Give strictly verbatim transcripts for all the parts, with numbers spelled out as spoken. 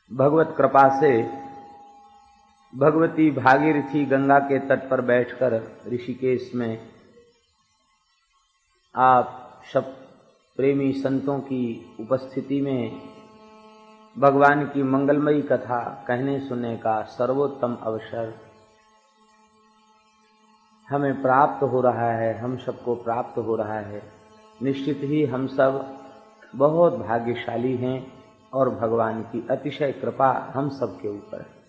भगवत कृपा से भगवती भागीरथी गंगा के तट पर बैठकर ऋषिकेश में आप सब प्रेमी संतों की उपस्थिति में भगवान की मंगलमयी कथा कहने सुनने का सर्वोत्तम अवसर हमें प्राप्त हो रहा है, हम सबको प्राप्त हो रहा है। निश्चित ही हम सब बहुत भाग्यशाली हैं और भगवान की अतिशय कृपा हम सब के ऊपर है।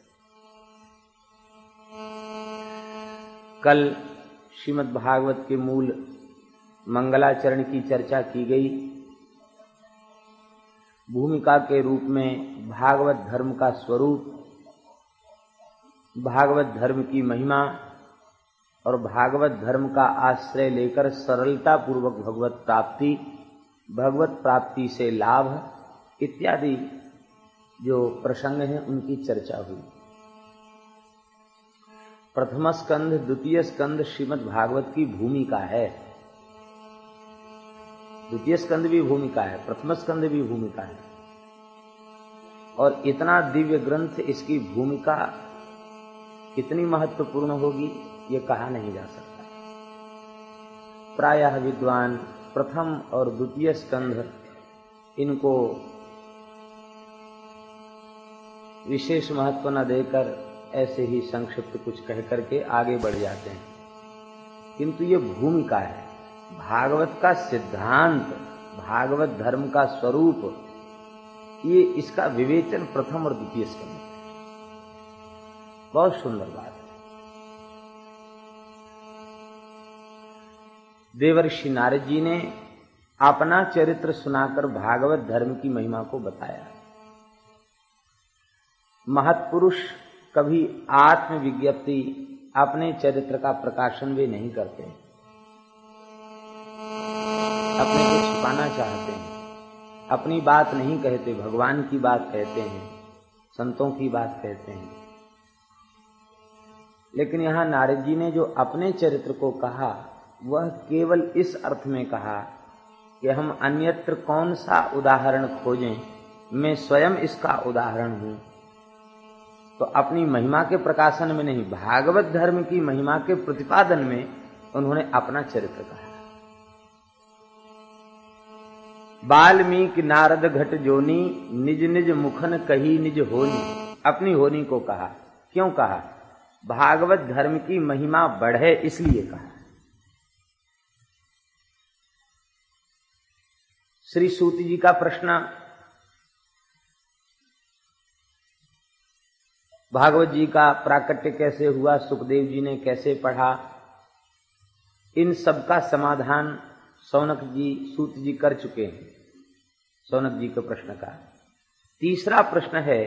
कल श्रीमद् भागवत के मूल मंगलाचरण की चर्चा की गई। भूमिका के रूप में भागवत धर्म का स्वरूप, भागवत धर्म की महिमा और भागवत धर्म का आश्रय लेकर सरलता पूर्वक भगवत प्राप्ति, भगवत प्राप्ति से लाभ इत्यादि जो प्रसंग हैं उनकी चर्चा हुई। प्रथम स्कंध, द्वितीय स्कंध श्रीमद् भागवत की भूमिका है। द्वितीय स्कंध भी भूमिका है, प्रथम स्कंध भी भूमिका है। और इतना दिव्य ग्रंथ, इसकी भूमिका कितनी महत्वपूर्ण होगी ये कहा नहीं जा सकता। प्रायः विद्वान प्रथम और द्वितीय स्कंध इनको विशेष महत्व न देकर ऐसे ही संक्षिप्त कुछ कह करके आगे बढ़ जाते हैं, किंतु ये भूमिका है। भागवत का सिद्धांत, भागवत धर्म का स्वरूप, ये इसका विवेचन प्रथम और द्वितीय स्कंध है। बहुत सुंदर बात है। देवर्षि नारद जी ने अपना चरित्र सुनाकर भागवत धर्म की महिमा को बताया। महत्पुरुष कभी आत्मविज्ञप्ति, अपने चरित्र का प्रकाशन वे नहीं करते, अपने को छिपाना चाहते हैं, अपनी बात नहीं कहते, भगवान की बात कहते हैं, संतों की बात कहते हैं। लेकिन यहां नारद जी ने जो अपने चरित्र को कहा वह केवल इस अर्थ में कहा कि हम अन्यत्र कौन सा उदाहरण खोजें, मैं स्वयं इसका उदाहरण हूं। तो अपनी महिमा के प्रकाशन में नहीं, भागवत धर्म की महिमा के प्रतिपादन में उन्होंने अपना चरित्र कहा। वाल्मीकि नारद घट जोनी, निज निज मुखन कही निज होनी। अपनी होनी को कहा। क्यों कहा? भागवत धर्म की महिमा बढ़े इसलिए कहा। श्री सूत जी का प्रश्न, भागवत जी का प्राकट्य कैसे हुआ, सुखदेव जी ने कैसे पढ़ा, इन सब का समाधान शौनक जी, सूत जी कर चुके हैं। शौनक जी के प्रश्न का तीसरा प्रश्न है,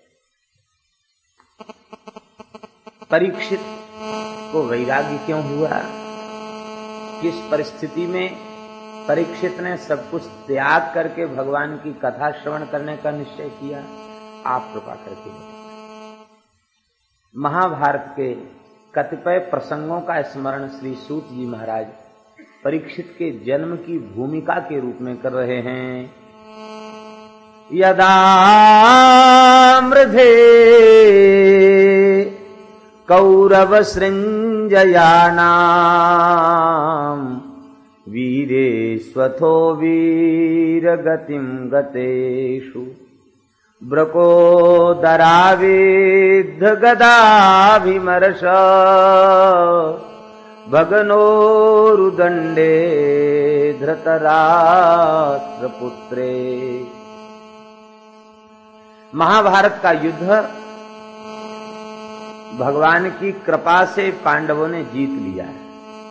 परीक्षित को वैराग्य क्यों हुआ? किस परिस्थिति में परीक्षित ने सब कुछ त्याग करके भगवान की कथा श्रवण करने का निश्चय किया? आप कृपा करके बताएं। महाभारत के कतिपय प्रसंगों का स्मरण श्री सूत जी महाराज परीक्षित के जन्म की भूमिका के रूप में कर रहे हैं। यदा मृधे कौरव सृंजयानां वीरेश्वथो वीरगतिं गतेषु ब्रकोदराविद्ध गदाभिमर्श भगनोरुदण्डे धृतराष्ट्रपुत्रे। महाभारत का युद्ध भगवान की कृपा से पांडवों ने जीत लिया है।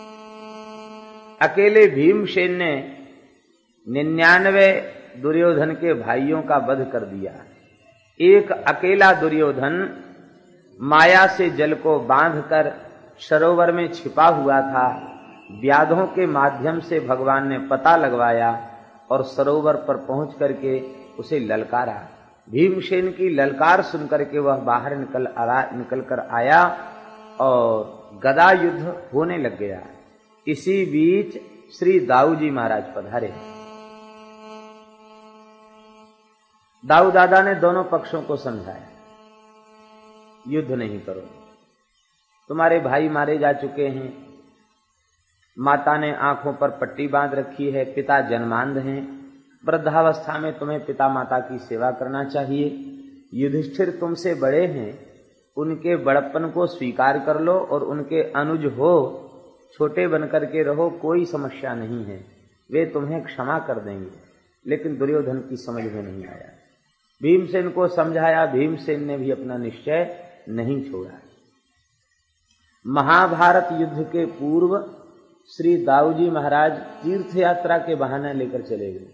अकेले भीमसेन ने निन्यानवे दुर्योधन के भाइयों का वध कर दिया। एक अकेला दुर्योधन माया से जल को बांधकर सरोवर में छिपा हुआ था। व्याधों के माध्यम से भगवान ने पता लगवाया और सरोवर पर पहुंच करके उसे ललकारा। भीमसेन की ललकार सुनकर के वह बाहर निकल आ निकल कर आया और गदा युद्ध होने लग गया। इसी बीच श्री दाऊ जी महाराज पधारे। दाऊ दादा ने दोनों पक्षों को समझाया, युद्ध नहीं करो, तुम्हारे भाई मारे जा चुके हैं, माता ने आंखों पर पट्टी बांध रखी है, पिता जन्मांध हैं, वृद्धावस्था में तुम्हें पिता माता की सेवा करना चाहिए। युधिष्ठिर तुमसे बड़े हैं, उनके बड़प्पन को स्वीकार कर लो और उनके अनुज हो, छोटे बनकर के रहो, कोई समस्या नहीं है, वे तुम्हें क्षमा कर देंगे। लेकिन दुर्योधन की समझ में नहीं आया। भीमसेन को समझाया, भीमसेन ने भी अपना निश्चय नहीं छोड़ा। महाभारत युद्ध के पूर्व श्री दाऊजी महाराज तीर्थ यात्रा के बहाने लेकर चले गए,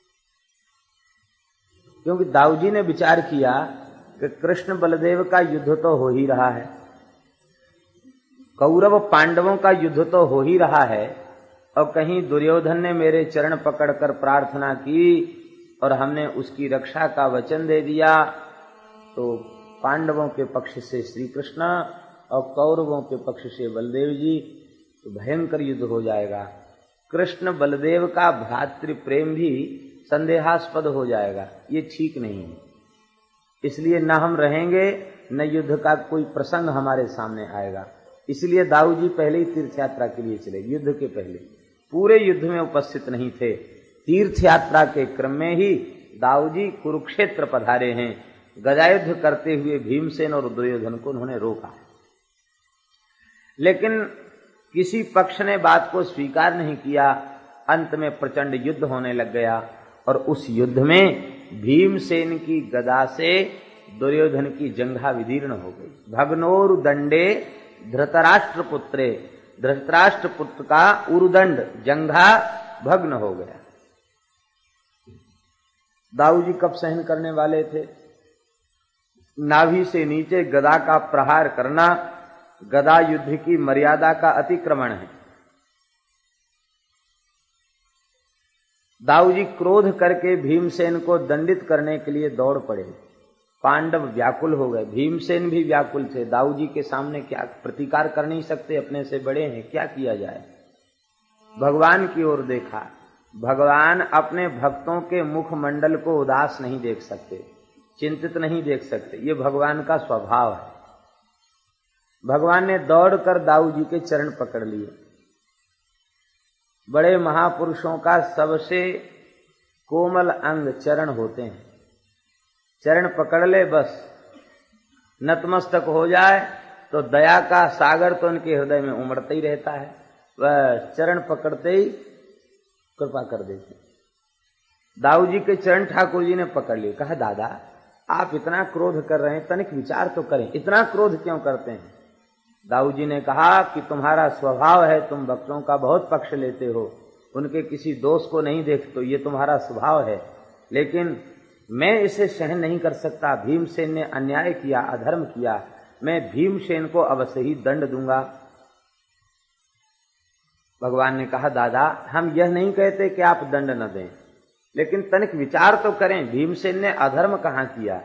क्योंकि दाऊजी ने विचार किया कि कृष्ण बलदेव का युद्ध तो हो ही रहा है, कौरव पांडवों का युद्ध तो हो ही रहा है, और कहीं दुर्योधन ने मेरे चरण पकड़कर प्रार्थना की और हमने उसकी रक्षा का वचन दे दिया, तो पांडवों के पक्ष से श्री कृष्ण और कौरवों के पक्ष से बलदेव जी, तो भयंकर युद्ध हो जाएगा। कृष्ण बलदेव का भ्रातृ प्रेम भी संदेहास्पद हो जाएगा, ये ठीक नहीं है। इसलिए न हम रहेंगे, न युद्ध का कोई प्रसंग हमारे सामने आएगा। इसलिए दाऊ जी पहले ही तीर्थ यात्रा के लिए चले, युद्ध के पहले पूरे युद्ध में उपस्थित नहीं थे। तीर्थ यात्रा के क्रम में ही दाऊ जी कुरुक्षेत्र पधारे हैं। गदायुद्ध करते हुए भीमसेन और दुर्योधन को उन्होंने रोका, लेकिन किसी पक्ष ने बात को स्वीकार नहीं किया। अंत में प्रचंड युद्ध होने लग गया और उस युद्ध में भीमसेन की गदा से दुर्योधन की जंघा विदीर्ण हो गई। भग्नोर दंडे धृतराष्ट्र पुत्रे, धृतराष्ट्र पुत्र का उरुदंड जंघा भग्न हो गया। दाऊ जी कब सहन करने वाले थे? नाभि से नीचे गदा का प्रहार करना गदा युद्ध की मर्यादा का अतिक्रमण है। दाऊ जी क्रोध करके भीमसेन को दंडित करने के लिए दौड़ पड़े। पांडव व्याकुल हो गए, भीमसेन भी व्याकुल थे। दाऊ जी के सामने क्या प्रतिकार कर नहीं सकते, अपने से बड़े हैं, क्या किया जाए। भगवान की ओर देखा, भगवान अपने भक्तों के मुखमंडल को उदास नहीं देख सकते, चिंतित नहीं देख सकते, ये भगवान का स्वभाव है। भगवान ने दौड़कर दाऊ जी के चरण पकड़ लिए। बड़े महापुरुषों का सबसे कोमल अंग चरण होते हैं। चरण पकड़ ले, बस नतमस्तक हो जाए तो दया का सागर तो उनके हृदय में उमड़ता ही रहता है। वह चरण पकड़ते ही कृपा कर देते। दाऊ जी के चरण ठाकुर जी ने पकड़ लिए। कहा, दादा आप इतना क्रोध कर रहे हैं, तनिक विचार तो करें, इतना क्रोध क्यों करते हैं। दाऊ जी ने कहा कि तुम्हारा स्वभाव है, तुम भक्तों का बहुत पक्ष लेते हो, उनके किसी दोष को नहीं देखते, ये तुम्हारा स्वभाव है, लेकिन मैं इसे सहन नहीं कर सकता। भीमसेन ने अन्याय किया, अधर्म किया, मैं भीमसेन को अवश्य ही दंड दूंगा। भगवान ने कहा, दादा हम यह नहीं कहते कि आप दंड न दें, लेकिन तनिक विचार तो करें, भीमसेन ने अधर्म कहां किया।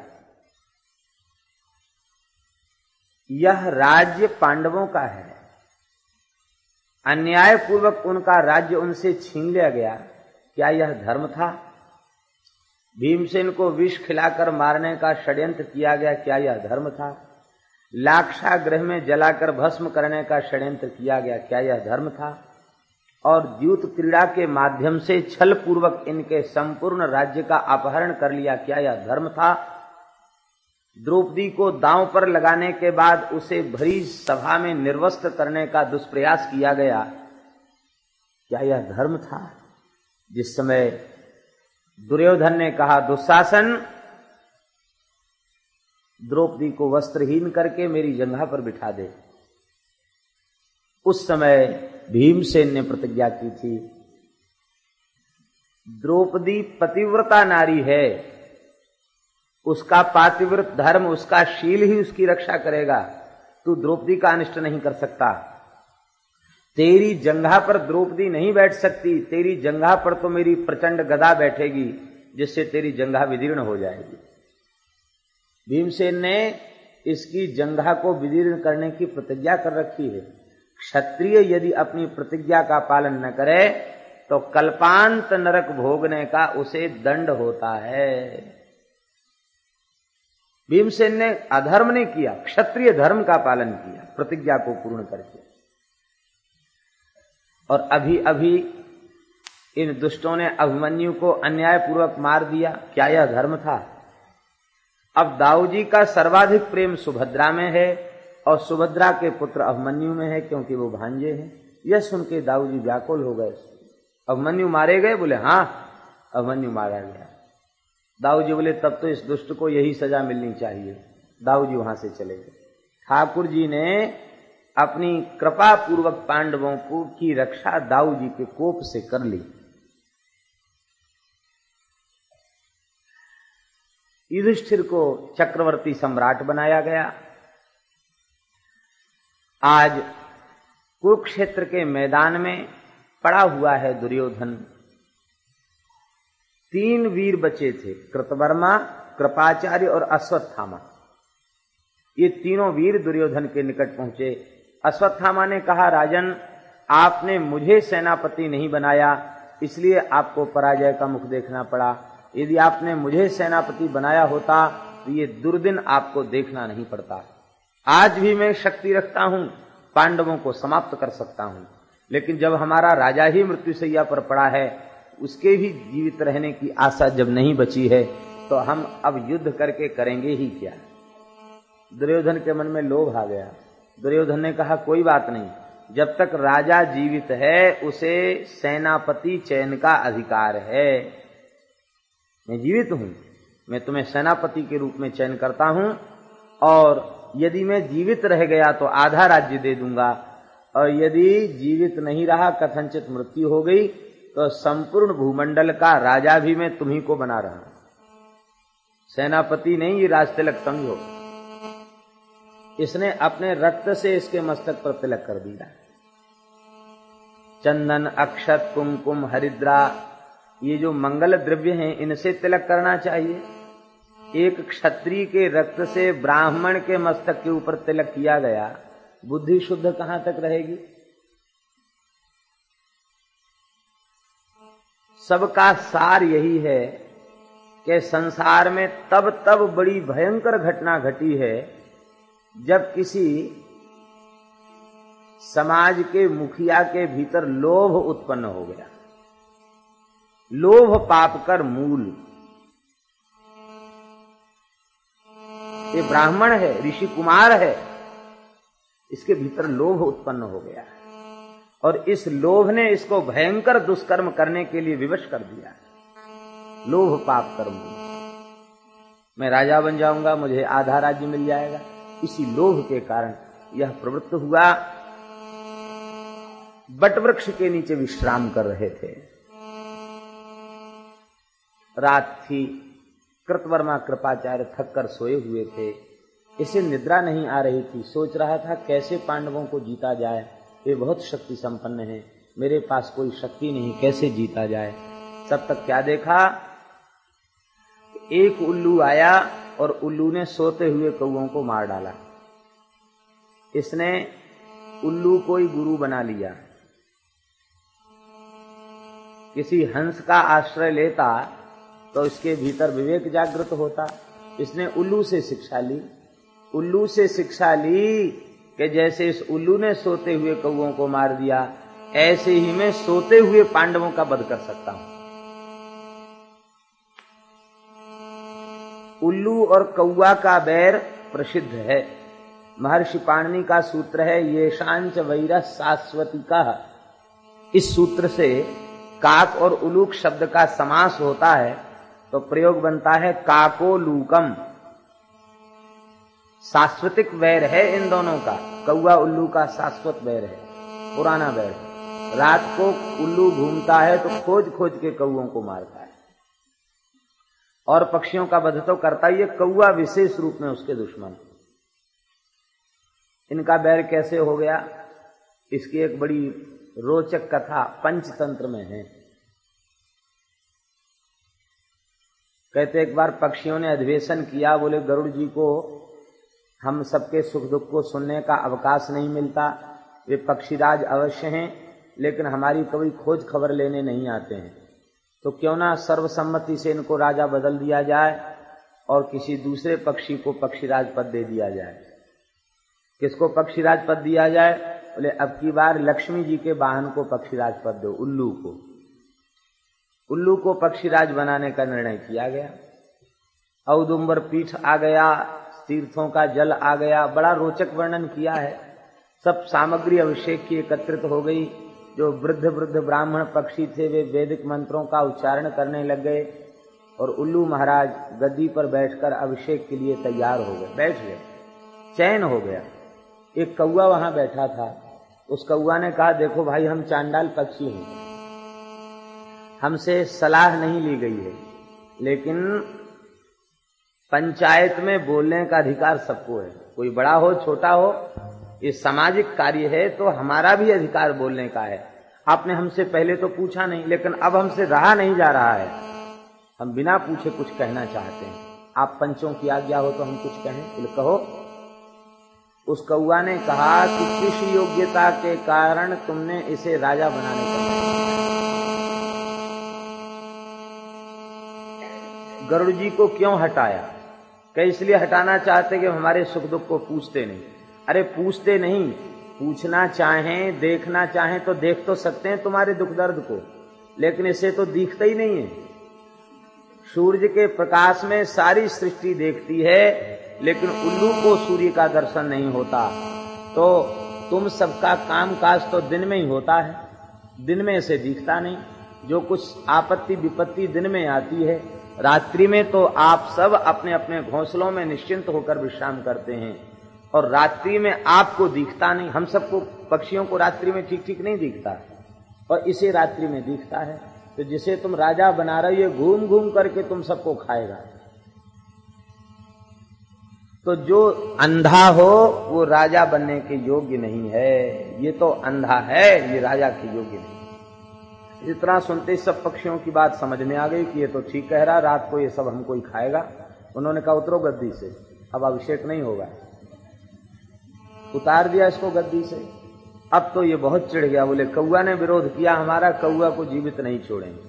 यह राज्य पांडवों का है, अन्याय पूर्वक उनका राज्य उनसे छीन लिया गया, क्या यह धर्म था। भीमसेन को विष खिलाकर मारने का षड्यंत्र किया गया, क्या यह धर्म था। लाक्षागृह में जलाकर भस्म करने का षड्यंत्र किया गया, क्या यह धर्म था। और द्यूत क्रीड़ा के माध्यम से छल पूर्वक इनके संपूर्ण राज्य का अपहरण कर लिया, क्या यह धर्म था। द्रौपदी को दांव पर लगाने के बाद उसे भरी सभा में निर्वस्त्र करने का दुष्प्रयास किया गया, क्या यह धर्म था। जिस समय दुर्योधन ने कहा, दुशासन द्रौपदी को वस्त्रहीन करके मेरी जंघा पर बिठा दे, उस समय भीमसेन ने प्रतिज्ञा की थी, द्रौपदी पतिव्रता नारी है, उसका पातिव्रत धर्म, उसका शील ही उसकी रक्षा करेगा, तू द्रौपदी का अनिष्ट नहीं कर सकता। तेरी जंघा पर द्रौपदी नहीं बैठ सकती, तेरी जंघा पर तो मेरी प्रचंड गदा बैठेगी, जिससे तेरी जंघा विदीर्ण हो जाएगी। भीमसेन ने इसकी जंघा को विदीर्ण करने की प्रतिज्ञा कर रखी है। क्षत्रिय यदि अपनी प्रतिज्ञा का पालन न करे तो कल्पांत नरक भोगने का उसे दंड होता है। भीमसेन ने अधर्म नहीं किया, क्षत्रिय धर्म का पालन किया प्रतिज्ञा को पूर्ण करके। और अभी अभी इन दुष्टों ने अभिमन्यु को अन्यायपूर्वक मार दिया। क्या यह धर्म था? अब दाऊजी का सर्वाधिक प्रेम सुभद्रा में है और सुभद्रा के पुत्र अभिमन्यु में है, क्योंकि वो भांजे हैं। यह सुन के दाऊजी व्याकुल हो गए। अभिमन्यु मारे गए? बोले हाँ, अभिमन्यु मारा गया। दाऊजी बोले तब तो इस दुष्ट को यही सजा मिलनी चाहिए। दाऊजी वहां से चले गए। ठाकुर जी ने अपनी कृपा पूर्वक पांडवों को की रक्षा दाऊजी के कोप से कर ली। युधिष्ठिर को चक्रवर्ती सम्राट बनाया गया। आज कुरुक्षेत्र के मैदान में पड़ा हुआ है दुर्योधन। तीन वीर बचे थे, कृतवर्मा, कृपाचार्य और अश्वत्थामा। ये तीनों वीर दुर्योधन के निकट पहुंचे। अश्वत्थामा ने कहा, राजन, आपने मुझे सेनापति नहीं बनाया, इसलिए आपको पराजय का मुख देखना पड़ा। यदि आपने मुझे सेनापति बनाया होता तो ये दुर्दिन आपको देखना नहीं पड़ता। आज भी मैं शक्ति रखता हूं, पांडवों को समाप्त कर सकता हूं, लेकिन जब हमारा राजा ही मृत्युशैया पर पड़ा है, उसके भी जीवित रहने की आशा जब नहीं बची है, तो हम अब युद्ध करके करेंगे ही क्या। दुर्योधन के मन में लोभ आ गया। दुर्योधन ने कहा, कोई बात नहीं, जब तक राजा जीवित है उसे सेनापति चयन का अधिकार है। मैं जीवित हूं, मैं तुम्हें सेनापति के रूप में चयन करता हूं, और यदि मैं जीवित रह गया तो आधा राज्य दे दूंगा, और यदि जीवित नहीं रहा, कथनचित मृत्यु हो गई, तो संपूर्ण भूमंडल का राजा भी मैं तुम्ही को बना रहा हूं। सेनापति नहीं, ये राजतिलक समझो। इसने अपने रक्त से इसके मस्तक पर तिलक कर दिया। चंदन, अक्षत, कुमकुम, हरिद्रा, ये जो मंगल द्रव्य हैं, इनसे तिलक करना चाहिए। एक क्षत्रिय के रक्त से ब्राह्मण के मस्तक के ऊपर तिलक किया गया, बुद्धि शुद्ध कहां तक रहेगी? सबका सार यही है कि संसार में तब तब बड़ी भयंकर घटना घटी है जब किसी समाज के मुखिया के भीतर लोभ उत्पन्न हो गया। लोभ पाप कर मूल। ये ब्राह्मण है, ऋषि कुमार है, इसके भीतर लोभ उत्पन्न हो गया है, और इस लोभ ने इसको भयंकर दुष्कर्म करने के लिए विवश कर दिया। लोभ पाप कर्म, मैं राजा बन जाऊंगा, मुझे आधा राज्य मिल जाएगा, इसी लोभ के कारण यह प्रवृत्त हुआ। बटवृक्ष के नीचे विश्राम कर रहे थे। रात थी, कृतवर्मा कृपाचार्य थक कर सोए हुए थे। इसे निद्रा नहीं आ रही थी। सोच रहा था कैसे पांडवों को जीता जाए, वे बहुत शक्ति संपन्न है, मेरे पास कोई शक्ति नहीं, कैसे जीता जाए। तब तक क्या देखा, एक उल्लू आया और उल्लू ने सोते हुए कौओं को मार डाला। इसने उल्लू को ही गुरु बना लिया। किसी हंस का आश्रय लेता तो इसके भीतर विवेक जागृत होता। इसने उल्लू से शिक्षा ली। उल्लू से शिक्षा ली कि जैसे इस उल्लू ने सोते हुए कौओं को मार दिया, ऐसे ही मैं सोते हुए पांडवों का वध कर सकता हूं। उल्लू और कौआ का बैर प्रसिद्ध है। महर्षि पाणिनि का सूत्र है, ये शांच वैरः शाश्वती का। इस सूत्र से काक और उलूक शब्द का समास होता है तो प्रयोग बनता है काकोलूकम। शाश्वतिक वैर है इन दोनों का। कौआ उल्लू का शाश्वत वैर है, पुराना वैर है। रात को उल्लू घूमता है तो खोज खोज के कौओं को मारता है, और पक्षियों का वध तो करता ही है, कौआ विशेष रूप में उसके दुश्मन। इनका बैर कैसे हो गया, इसकी एक बड़ी रोचक कथा पंचतंत्र में है। कहते एक बार पक्षियों ने अधिवेशन किया, बोले गरुड़ जी को हम सबके सुख दुख को सुनने का अवकाश नहीं मिलता। वे पक्षीराज अवश्य हैं, लेकिन हमारी कभी खोज खबर लेने नहीं आते हैं, तो क्यों ना सर्वसम्मति से इनको राजा बदल दिया जाए और किसी दूसरे पक्षी को पक्षीराज पद दे दिया जाए। किसको पक्षीराज पद दिया जाए? बोले अब की बार लक्ष्मी जी के वाहन को पक्षीराज पद दो, उल्लू को। उल्लू को पक्षीराज बनाने का निर्णय किया गया। औदुंबर पीठ आ गया, तीर्थों का जल आ गया, बड़ा रोचक वर्णन किया है। सब सामग्री अभिषेक की एकत्रित हो गई। जो वृद्ध वृद्ध ब्राह्मण पक्षी थे वे वैदिक मंत्रों का उच्चारण करने लग गए और उल्लू महाराज गद्दी पर बैठकर अभिषेक के लिए तैयार हो गए, बैठ गए, चैन हो गया। एक कौआ वहां बैठा था। उस कौआ ने कहा, देखो भाई, हम चांडाल पक्षी हैं, हमसे सलाह नहीं ली गई है, लेकिन पंचायत में बोलने का अधिकार सबको है। कोई बड़ा हो छोटा हो, ये सामाजिक कार्य है तो हमारा भी अधिकार बोलने का है। आपने हमसे पहले तो पूछा नहीं, लेकिन अब हमसे रहा नहीं जा रहा है, हम बिना पूछे कुछ कहना चाहते हैं। आप पंचों की आज्ञा हो तो हम कुछ कहें? बोले कहो। उस कौआ ने कहा कि किस योग्यता के कारण तुमने इसे राजा बनाने का, गरुड़ जी को क्यों हटाया? क्या इसलिए हटाना चाहते कि हमारे सुख दुख को पूछते नहीं? अरे पूछते नहीं, पूछना चाहें, देखना चाहें तो देख तो सकते हैं तुम्हारे दुख दर्द को, लेकिन इसे तो दिखता ही नहीं है। सूर्य के प्रकाश में सारी सृष्टि देखती है, लेकिन उल्लू को सूर्य का दर्शन नहीं होता। तो तुम सबका काम काज तो दिन में ही होता है, दिन में इसे दिखता नहीं। जो कुछ आपत्ति विपत्ति दिन में आती है, रात्रि में तो आप सब अपने अपने घोंसलों में निश्चिंत होकर विश्राम करते हैं, और रात्रि में आपको दिखता नहीं। हम सबको, पक्षियों को रात्रि में ठीक ठीक नहीं दिखता, और इसे रात्रि में दिखता है। तो जिसे तुम राजा बना रहे हो, ये घूम घूम करके तुम सबको खाएगा। तो जो अंधा हो वो राजा बनने के योग्य नहीं है। ये तो अंधा है, ये राजा के योग्य नहीं। इतना सुनते सब पक्षियों की बात समझ में आ गई कि ये तो ठीक कह रहा, रात को ये सब हमको ही खाएगा। उन्होंने कहा उतरो गद्दी से, अब अभिषेक नहीं होगा। उतार दिया इसको गद्दी से। अब तो ये बहुत चिढ़ गया। बोले कौआ ने विरोध किया हमारा, कौआ को जीवित नहीं छोड़ेंगे।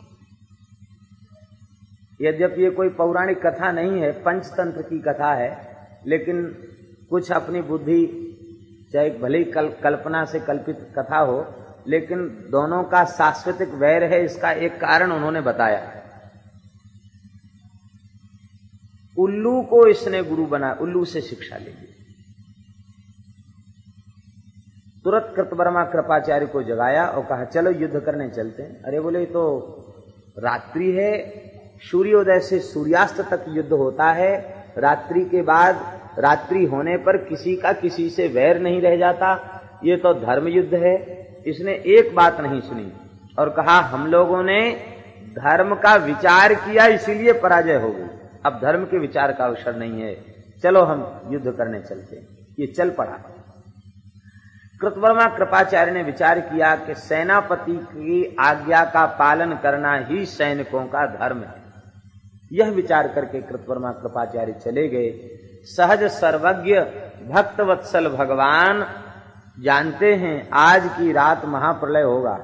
यद्यपि ये कोई पौराणिक कथा नहीं है, पंचतंत्र की कथा है, लेकिन कुछ अपनी बुद्धि, चाहे भले ही कल, कल्पना से कल्पित कथा हो, लेकिन दोनों का शाश्वतिक वैर है। इसका एक कारण उन्होंने बताया। उल्लू को इसने गुरु बना, उल्लू से शिक्षा लेगी। तुरंत कृतवर्मा कृपाचार्य को जगाया और कहा चलो युद्ध करने चलते हैं। अरे बोले तो रात्रि है, सूर्योदय से सूर्यास्त तक युद्ध होता है। रात्रि के बाद, रात्रि होने पर किसी का किसी से वैर नहीं रह जाता। ये तो धर्म युद्ध है। इसने एक बात नहीं सुनी और कहा हम लोगों ने धर्म का विचार किया इसीलिए पराजय हो गई। अब धर्म के विचार का अवसर नहीं है, चलो हम युद्ध करने चलते हैं। ये चल पड़ा। कृतवर्मा कृपाचार्य ने विचार किया कि सेनापति की आज्ञा का पालन करना ही सैनिकों का धर्म है। यह विचार करके कृतवर्मा कृपाचार्य चले गए। सहज सर्वज्ञ भक्त वत्सल भगवान जानते हैं आज की रात महाप्रलय होगा,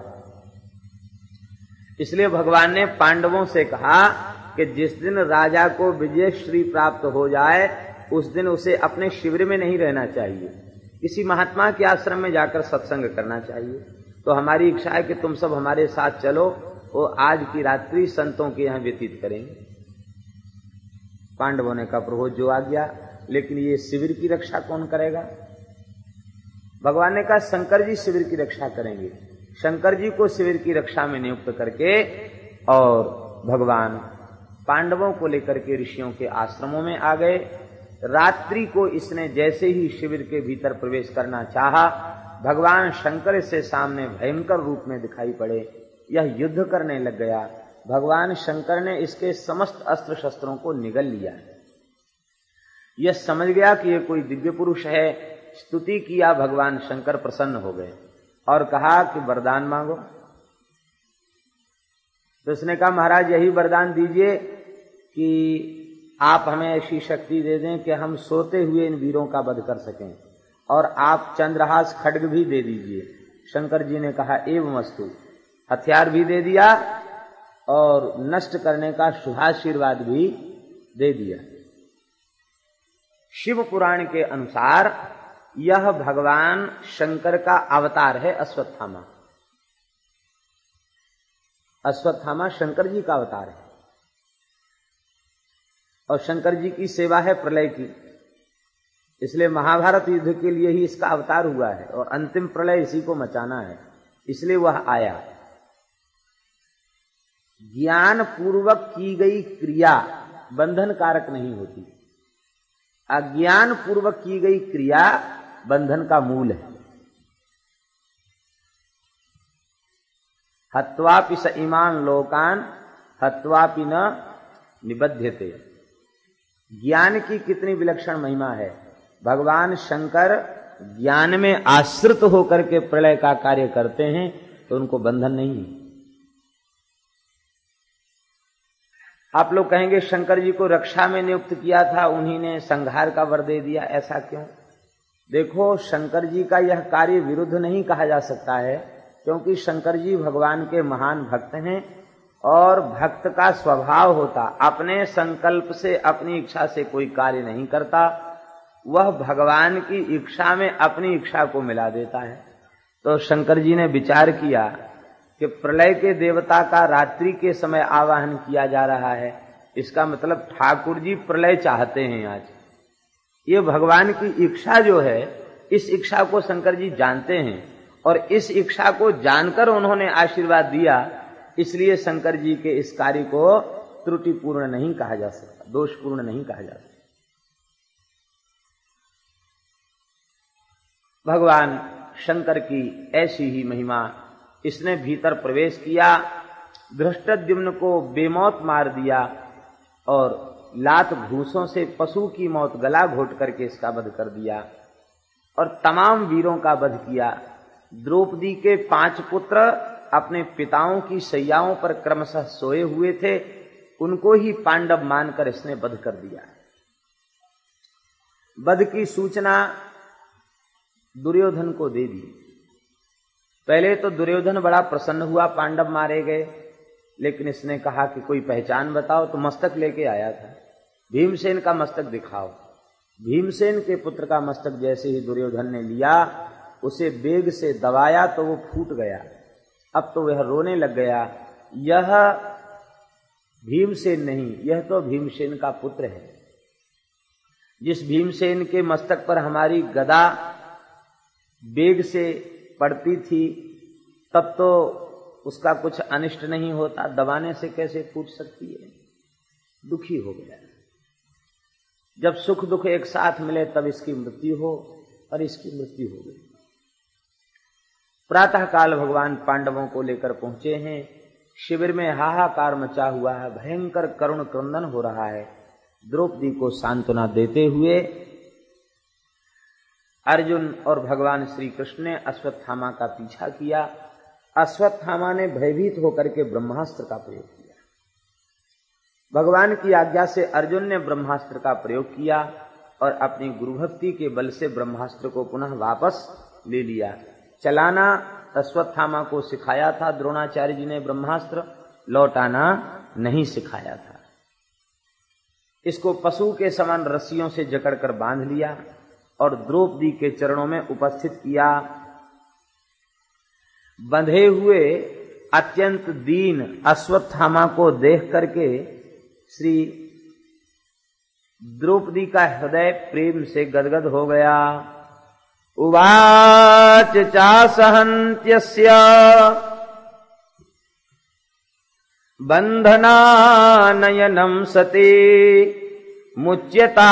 इसलिए भगवान ने पांडवों से कहा कि जिस दिन राजा को विजय श्री प्राप्त हो जाए उस दिन उसे अपने शिविर में नहीं रहना चाहिए, किसी महात्मा के आश्रम में जाकर सत्संग करना चाहिए। तो हमारी इच्छा है कि तुम सब हमारे साथ चलो, वो आज की रात्रि संतों के यहाँ व्यतीत करेंगे। पांडवों ने कहा प्रभु जो आ गया, लेकिन ये शिविर की रक्षा कौन करेगा? भगवान ने कहा शंकर जी शिविर की रक्षा करेंगे। शंकर जी को शिविर की रक्षा में नियुक्त करके और भगवान पांडवों को लेकर के ऋषियों के आश्रमों में आ गए। रात्रि को इसने जैसे ही शिविर के भीतर प्रवेश करना चाहा, भगवान शंकर से सामने भयंकर रूप में दिखाई पड़े। यह युद्ध करने लग गया। भगवान शंकर ने इसके समस्त अस्त्र शस्त्रों को निगल लिया। यह समझ गया कि यह कोई दिव्य पुरुष है। स्तुति किया, भगवान शंकर प्रसन्न हो गए और कहा कि वरदान मांगो। तो उसने कहा महाराज यही वरदान दीजिए कि आप हमें ऐसी शक्ति दे दें कि हम सोते हुए इन वीरों का वध कर सकें, और आप चंद्रहास खड्ग भी दे दीजिए। शंकर जी ने कहा एवमस्तु, हथियार भी दे दिया और नष्ट करने का शुभाशीर्वाद भी दे दिया। शिव पुराण के अनुसार यह भगवान शंकर का अवतार है अश्वत्थामा। अश्वत्थामा शंकर जी का अवतार है और शंकर जी की सेवा है प्रलय की, इसलिए महाभारत युद्ध के लिए ही इसका अवतार हुआ है और अंतिम प्रलय इसी को मचाना है, इसलिए वह आया। ज्ञान पूर्वक की गई क्रिया बंधन कारक नहीं होती, अज्ञान पूर्वक की गई क्रिया बंधन का मूल है। हत्वापि स इमान लोकान हत्वापि न निबध्यते। ज्ञान की कितनी विलक्षण महिमा है। भगवान शंकर ज्ञान में आश्रित होकर के प्रलय का कार्य करते हैं तो उनको बंधन नहीं है। आप लोग कहेंगे शंकर जी को रक्षा में नियुक्त किया था, उन्हीं ने संहार का वर दे दिया, ऐसा क्यों? देखो, शंकर जी का यह कार्य विरुद्ध नहीं कहा जा सकता है, क्योंकि शंकर जी भगवान के महान भक्त हैं और भक्त का स्वभाव होता अपने संकल्प से, अपनी इच्छा से कोई कार्य नहीं करता, वह भगवान की इच्छा में अपनी इच्छा को मिला देता है। तो शंकर जी ने विचार किया कि प्रलय के देवता का रात्रि के समय आवाहन किया जा रहा है, इसका मतलब ठाकुर जी प्रलय चाहते हैं आज। ये भगवान की इच्छा जो है, इस इच्छा को शंकर जी जानते हैं और इस इच्छा को जानकर उन्होंने आशीर्वाद दिया, इसलिए शंकर जी के इस कार्य को त्रुटिपूर्ण नहीं कहा जा सकता, दोषपूर्ण नहीं कहा जा सकता। भगवान शंकर की ऐसी ही महिमा, इसने भीतर प्रवेश किया, धृष्टद्युम्न को बेमौत मार दिया और लात घूसों से पशु की मौत गला घोट करके इसका वध कर दिया और तमाम वीरों का वध किया। द्रौपदी के पांच पुत्र अपने पिताओं की शैयाओं पर क्रमशः सोए हुए थे, उनको ही पांडव मानकर इसने वध कर दिया। वध की सूचना दुर्योधन को दे दी। पहले तो दुर्योधन बड़ा प्रसन्न हुआ, पांडव मारे गए, लेकिन इसने कहा कि कोई पहचान बताओ, तो मस्तक लेके आया था, भीमसेन का मस्तक दिखाओ। भीमसेन के पुत्र का मस्तक जैसे ही दुर्योधन ने लिया, उसे बेग से दबाया तो वो फूट गया। अब तो वह रोने लग गया, यह भीमसेन नहीं, यह तो भीमसेन का पुत्र है। जिस भीमसेन के मस्तक पर हमारी गदा बेग से पड़ती थी, तब तो उसका कुछ अनिष्ट नहीं होता, दबाने से कैसे फूट सकती है? दुखी हो गया। जब सुख दुख एक साथ मिले तब इसकी मृत्यु हो, और इसकी मृत्यु हो गई। प्रातः काल भगवान पांडवों को लेकर पहुंचे हैं। शिविर में हाहाकार मचा हुआ है, भयंकर करुण क्रंदन हो रहा है। द्रौपदी को सांत्वना देते हुए अर्जुन और भगवान श्री कृष्ण ने अश्वत्थामा का पीछा किया। अश्वत्थामा ने भयभीत होकर के ब्रह्मास्त्र का प्रयोग किया। भगवान की आज्ञा से अर्जुन ने ब्रह्मास्त्र का प्रयोग किया और अपनी गुरुभक्ति के बल से ब्रह्मास्त्र को पुनः वापस ले लिया। चलाना अश्वत्थामा को सिखाया था द्रोणाचार्य जी ने ब्रह्मास्त्र, लौटाना नहीं सिखाया था। इसको पशु के समान रस्सियों से जकड़कर बांध लिया और द्रौपदी के चरणों में उपस्थित किया। बंधे हुए अत्यंत दीन अश्वत्थामा को देख करके श्री द्रौपदी का हृदय प्रेम से गदगद हो गया। उवाच चासहन्त्यस्य बन्धनानयनं सते मुच्यता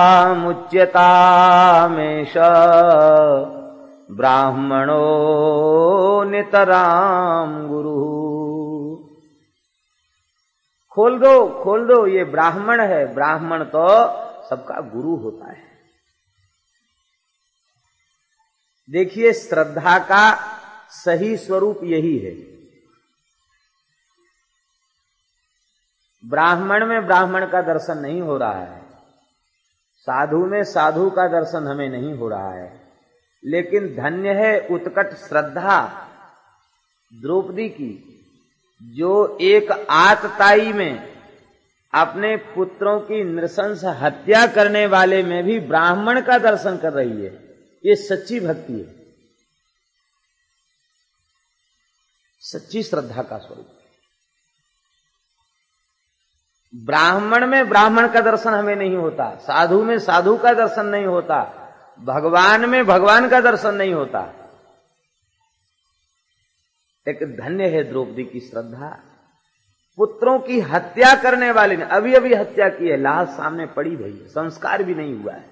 मुच्यतामेष ब्राह्मणो नितराम गुरु। खोल दो खोल दो, ये ब्राह्मण है। ब्राह्मण तो सबका गुरु होता है। देखिए, श्रद्धा का सही स्वरूप यही है। ब्राह्मण में ब्राह्मण का दर्शन नहीं हो रहा है, साधु में साधु का दर्शन हमें नहीं हो रहा है, लेकिन धन्य है उत्कट श्रद्धा द्रौपदी की, जो एक आतताई में अपने पुत्रों की नृशंस हत्या करने वाले में भी ब्राह्मण का दर्शन कर रही है। ये सच्ची भक्ति है, सच्ची श्रद्धा का स्वरूप। ब्राह्मण में ब्राह्मण का दर्शन हमें नहीं होता, साधु में साधु का दर्शन नहीं होता, भगवान में भगवान का दर्शन नहीं होता। एक धन्य है द्रौपदी की श्रद्धा। पुत्रों की हत्या करने वाले ने अभी अभी हत्या की है, लाश सामने पड़ी भई, संस्कार भी नहीं हुआ है,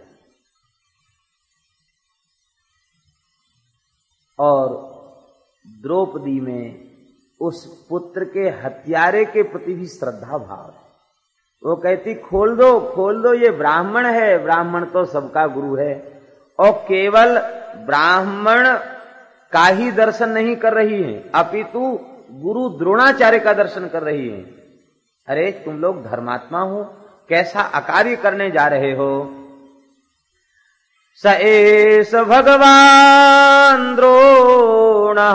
और द्रौपदी में उस पुत्र के हत्यारे के प्रति भी श्रद्धा भाव है। वो कहती खोल दो खोल दो, ये ब्राह्मण है, ब्राह्मण तो सबका गुरु है। और केवल ब्राह्मण का ही दर्शन नहीं कर रही है, अपितु गुरु द्रोणाचार्य का दर्शन कर रही है। अरे तुम लोग धर्मात्मा हो, कैसा अकार्य करने जा रहे हो। स एष भगवान द्रोणः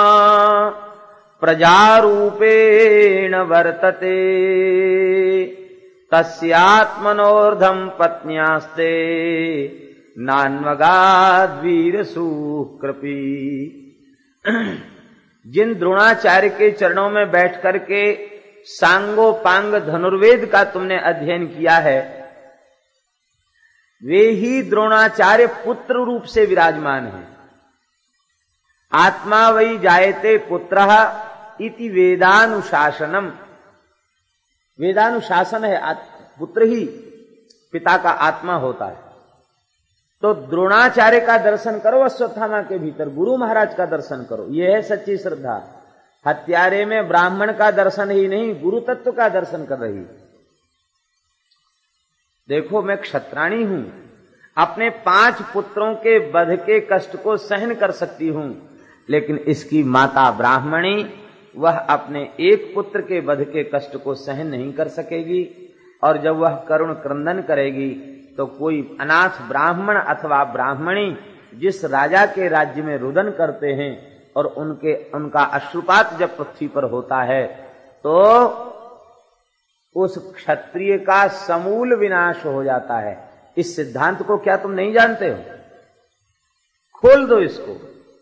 प्रजारूपेण वर्तते तस्यात्मनोर्धम पत्न्यास्ते नान्वगाद्वीर सुकृपी। जिन द्रोणाचार्य के चरणों में बैठ करके सांगो पांग धनुर्वेद का तुमने अध्ययन किया है, वे ही द्रोणाचार्य पुत्र रूप से विराजमान हैं। आत्मा वै जायते पुत्रः इति वेदानुशासनम। वेदानुशासन है, पुत्र ही पिता का आत्मा होता है। तो द्रोणाचार्य का दर्शन करो अश्वत्थामा के भीतर, गुरु महाराज का दर्शन करो, यह है सच्ची श्रद्धा। हत्यारे में ब्राह्मण का दर्शन ही नहीं, गुरु तत्व का दर्शन कर रही। देखो मैं क्षत्राणी हूं, अपने पांच पुत्रों के वध के कष्ट को सहन कर सकती हूं, लेकिन इसकी माता ब्राह्मणी, वह अपने एक पुत्र के वध के कष्ट को सहन नहीं कर सकेगी। और जब वह करुण क्रंदन करेगी तो कोई अनाथ ब्राह्मण अथवा ब्राह्मणी जिस राजा के राज्य में रुदन करते हैं और उनके उनका अश्रुपात जब पृथ्वी पर होता है, तो उस क्षत्रिय का समूल विनाश हो जाता है। इस सिद्धांत को क्या तुम नहीं जानते हो? खोल दो इसको।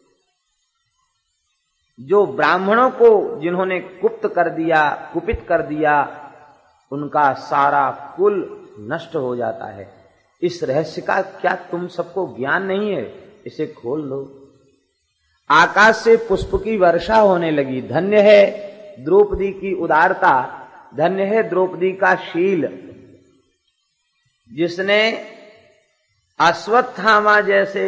जो ब्राह्मणों को जिन्होंने कुप्त कर दिया, कुपित कर दिया, उनका सारा कुल नष्ट हो जाता है। इस रहस्य का क्या तुम सबको ज्ञान नहीं है? इसे खोल लो। आकाश से पुष्प की वर्षा होने लगी। धन्य है द्रौपदी की उदारता, धन्य है द्रौपदी का शील, जिसने अश्वत्थामा जैसे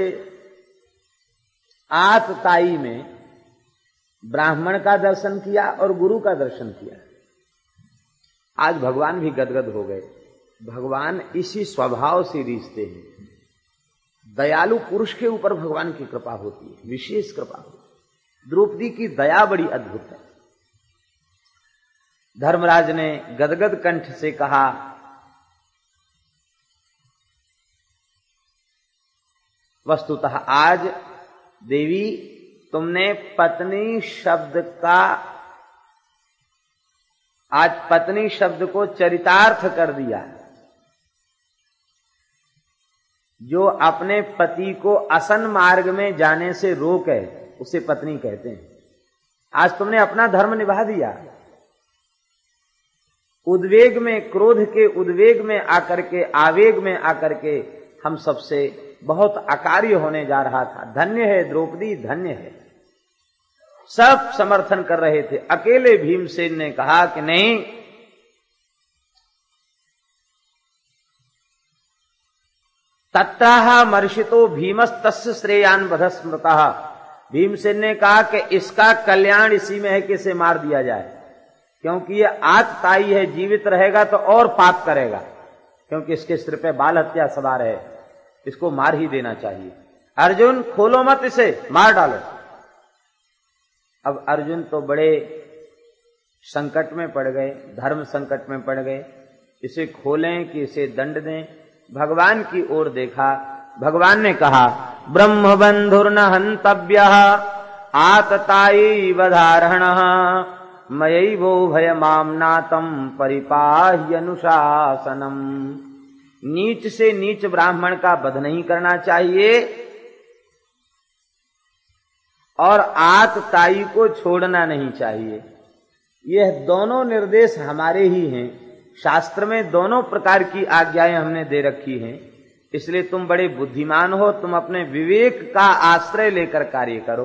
आतताई में ब्राह्मण का दर्शन किया और गुरु का दर्शन किया। आज भगवान भी गदगद हो गए। भगवान इसी स्वभाव से रिश्ते हैं। दयालु पुरुष के ऊपर भगवान की कृपा होती है, विशेष कृपा होती है। द्रौपदी की दया बड़ी अद्भुत है। धर्मराज ने गदगद कंठ से कहा, वस्तुतः आज देवी तुमने पत्नी शब्द का, आज पत्नी शब्द को चरितार्थ कर दिया। जो अपने पति को असन मार्ग में जाने से रोके उसे पत्नी कहते हैं। आज तुमने अपना धर्म निभा दिया। उद्वेग में, क्रोध के उद्वेग में आकर के, आवेग में आकर के हम सबसे बहुत अकार्य होने जा रहा था। धन्य है द्रौपदी, धन्य है। सब समर्थन कर रहे थे। अकेले भीमसेन ने कहा कि नहीं, तत्राह मर्षितो भीमस्तस्य श्रेयान वध स्मृतः। भीमसेन ने कहा कि इसका कल्याण इसी में है कि इसे मार दिया जाए, क्योंकि ये आतताई है, जीवित रहेगा तो और पाप करेगा, क्योंकि इसके सिर पे बाल हत्या सवार है, इसको मार ही देना चाहिए। अर्जुन खोलो मत, इसे मार डालो। अब अर्जुन तो बड़े संकट में पड़ गए, धर्म संकट में पड़ गए। इसे खोलें कि इसे दंड दें? भगवान की ओर देखा। भगवान ने कहा, ब्रह्म बंधुर्न हंतव्यः आतताई वधारणः मयैवो भयमाम्नातं परिपाह्यनुशासनम। नीच से नीच ब्राह्मण का वध नहीं करना चाहिए और आतताई को छोड़ना नहीं चाहिए। यह दोनों निर्देश हमारे ही हैं। शास्त्र में दोनों प्रकार की आज्ञाएं हमने दे रखी हैं। इसलिए तुम बड़े बुद्धिमान हो, तुम अपने विवेक का आश्रय लेकर कार्य करो।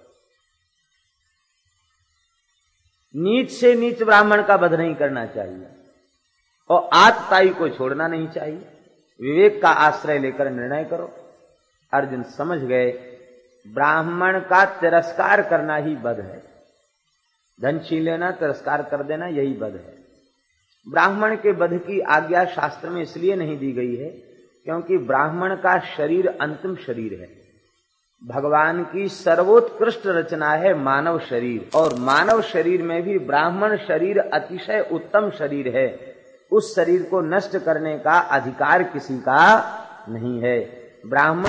नीच से नीच ब्राह्मण का वध नहीं करना चाहिए और आतताई को छोड़ना नहीं चाहिए। विवेक का आश्रय लेकर निर्णय करो। अर्जुन समझ गए, ब्राह्मण का तिरस्कार करना ही वध है। धन छीन लेना, तिरस्कार कर देना, यही वध है। ब्राह्मण के वध की आज्ञा शास्त्र में इसलिए नहीं दी गई है क्योंकि ब्राह्मण का शरीर अंतिम शरीर है। भगवान की सर्वोत्कृष्ट रचना है मानव शरीर, और मानव शरीर में भी ब्राह्मण शरीर अतिशय उत्तम शरीर है। उस शरीर को नष्ट करने का अधिकार किसी का नहीं है। ब्राह्मण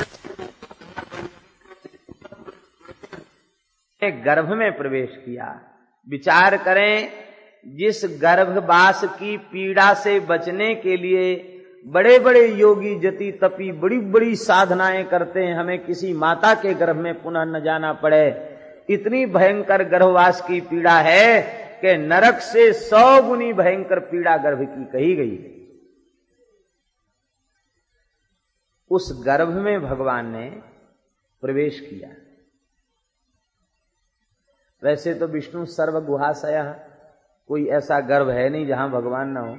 ने गर्भ में प्रवेश किया। विचार करें, जिस गर्भवास की पीड़ा से बचने के लिए बड़े बड़े योगी जति तपी बड़ी बड़ी साधनाएं करते हैं, हमें किसी माता के गर्भ में पुनः न जाना पड़े। इतनी भयंकर गर्भवास की पीड़ा है कि नरक से सौ गुनी भयंकर पीड़ा गर्भ की कही गई है। उस गर्भ में भगवान ने प्रवेश किया। वैसे तो विष्णु सर्व गुहाशयः, कोई ऐसा गर्भ है नहीं जहां भगवान न हो।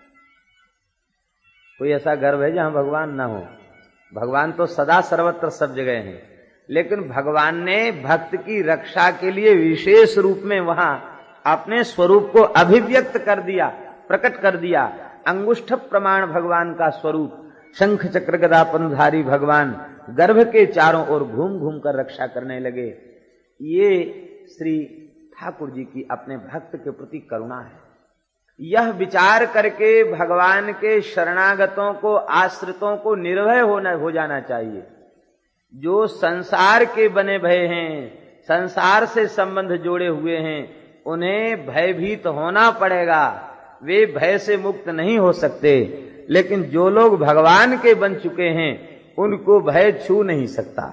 कोई ऐसा गर्भ है जहां भगवान न हो। भगवान तो सदा सर्वत्र सब जगह हैं, लेकिन भगवान ने भक्त की रक्षा के लिए विशेष रूप में वहां अपने स्वरूप को अभिव्यक्त कर दिया, प्रकट कर दिया। अंगुष्ठ प्रमाण भगवान का स्वरूप, शंख चक्र गदा पद्मधारी भगवान गर्भ के चारों ओर घूम घूम कर रक्षा करने लगे। ये श्री ठाकुर जी की अपने भक्त के प्रति करुणा है। यह विचार करके भगवान के शरणागतों को, आश्रितों को निर्भय होना हो जाना चाहिए। जो संसार के बने भय हैं, संसार से संबंध जोड़े हुए हैं, उन्हें भयभीत होना पड़ेगा। वे भय से मुक्त नहीं हो सकते। लेकिन जो लोग भगवान के बन चुके हैं, उनको भय छू नहीं सकता।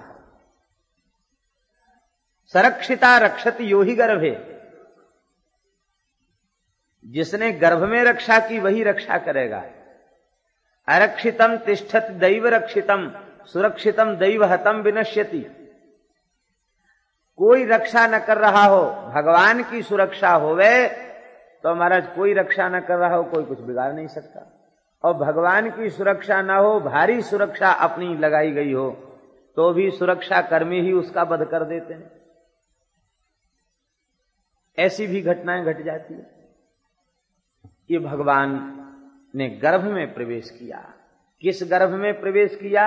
सरक्षिता रक्षति यो ही गर्भे। जिसने गर्भ में रक्षा की वही रक्षा करेगा। अरक्षितम तिष्ठत दैव रक्षितम, सुरक्षितम दैव हतम विनश्यति। कोई रक्षा न कर रहा हो, भगवान की सुरक्षा होवे तो महाराज कोई रक्षा न कर रहा हो, कोई कुछ बिगाड़ नहीं सकता। और भगवान की सुरक्षा न हो, भारी सुरक्षा अपनी लगाई गई हो, तो भी सुरक्षा कर्मी ही उसका वध कर देते हैं। ऐसी भी घटनाएं घट जाती है। ये भगवान ने गर्भ में प्रवेश किया। किस गर्भ में प्रवेश किया?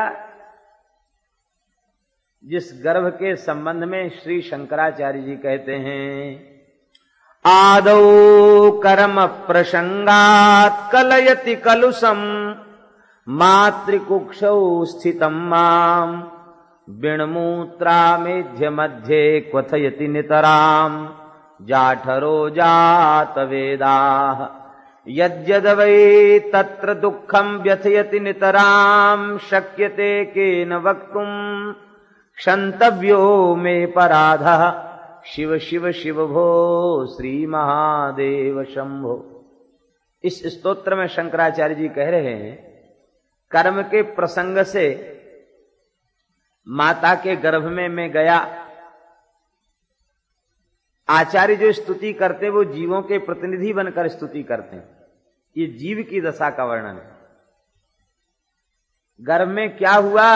जिस गर्भ के संबंध में श्री शंकराचार्य जी कहते हैं, आदौ कर्म प्रसंगात् कलयति कलुषम मातृकुक्षौ स्थितं माम बिणमूत्रामेध्य मध्ये क्वथयति नितराम जाठरो जात वेदाः यद्यद वै तत्र दुःखं व्यथयति नितराम शक्यते केन वक्तुं क्षन्तव्यो मे पराधः शिव शिव शिव भो श्री महादेव शंभो। इस स्तोत्र में शंकराचार्य जी कह रहे हैं, कर्म के प्रसंग से माता के गर्भ में मैं गया। आचार्य जो स्तुति करते वो जीवों के प्रतिनिधि बनकर स्तुति करते हैं। ये जीव की दशा का वर्णन है। गर्भ में क्या हुआ?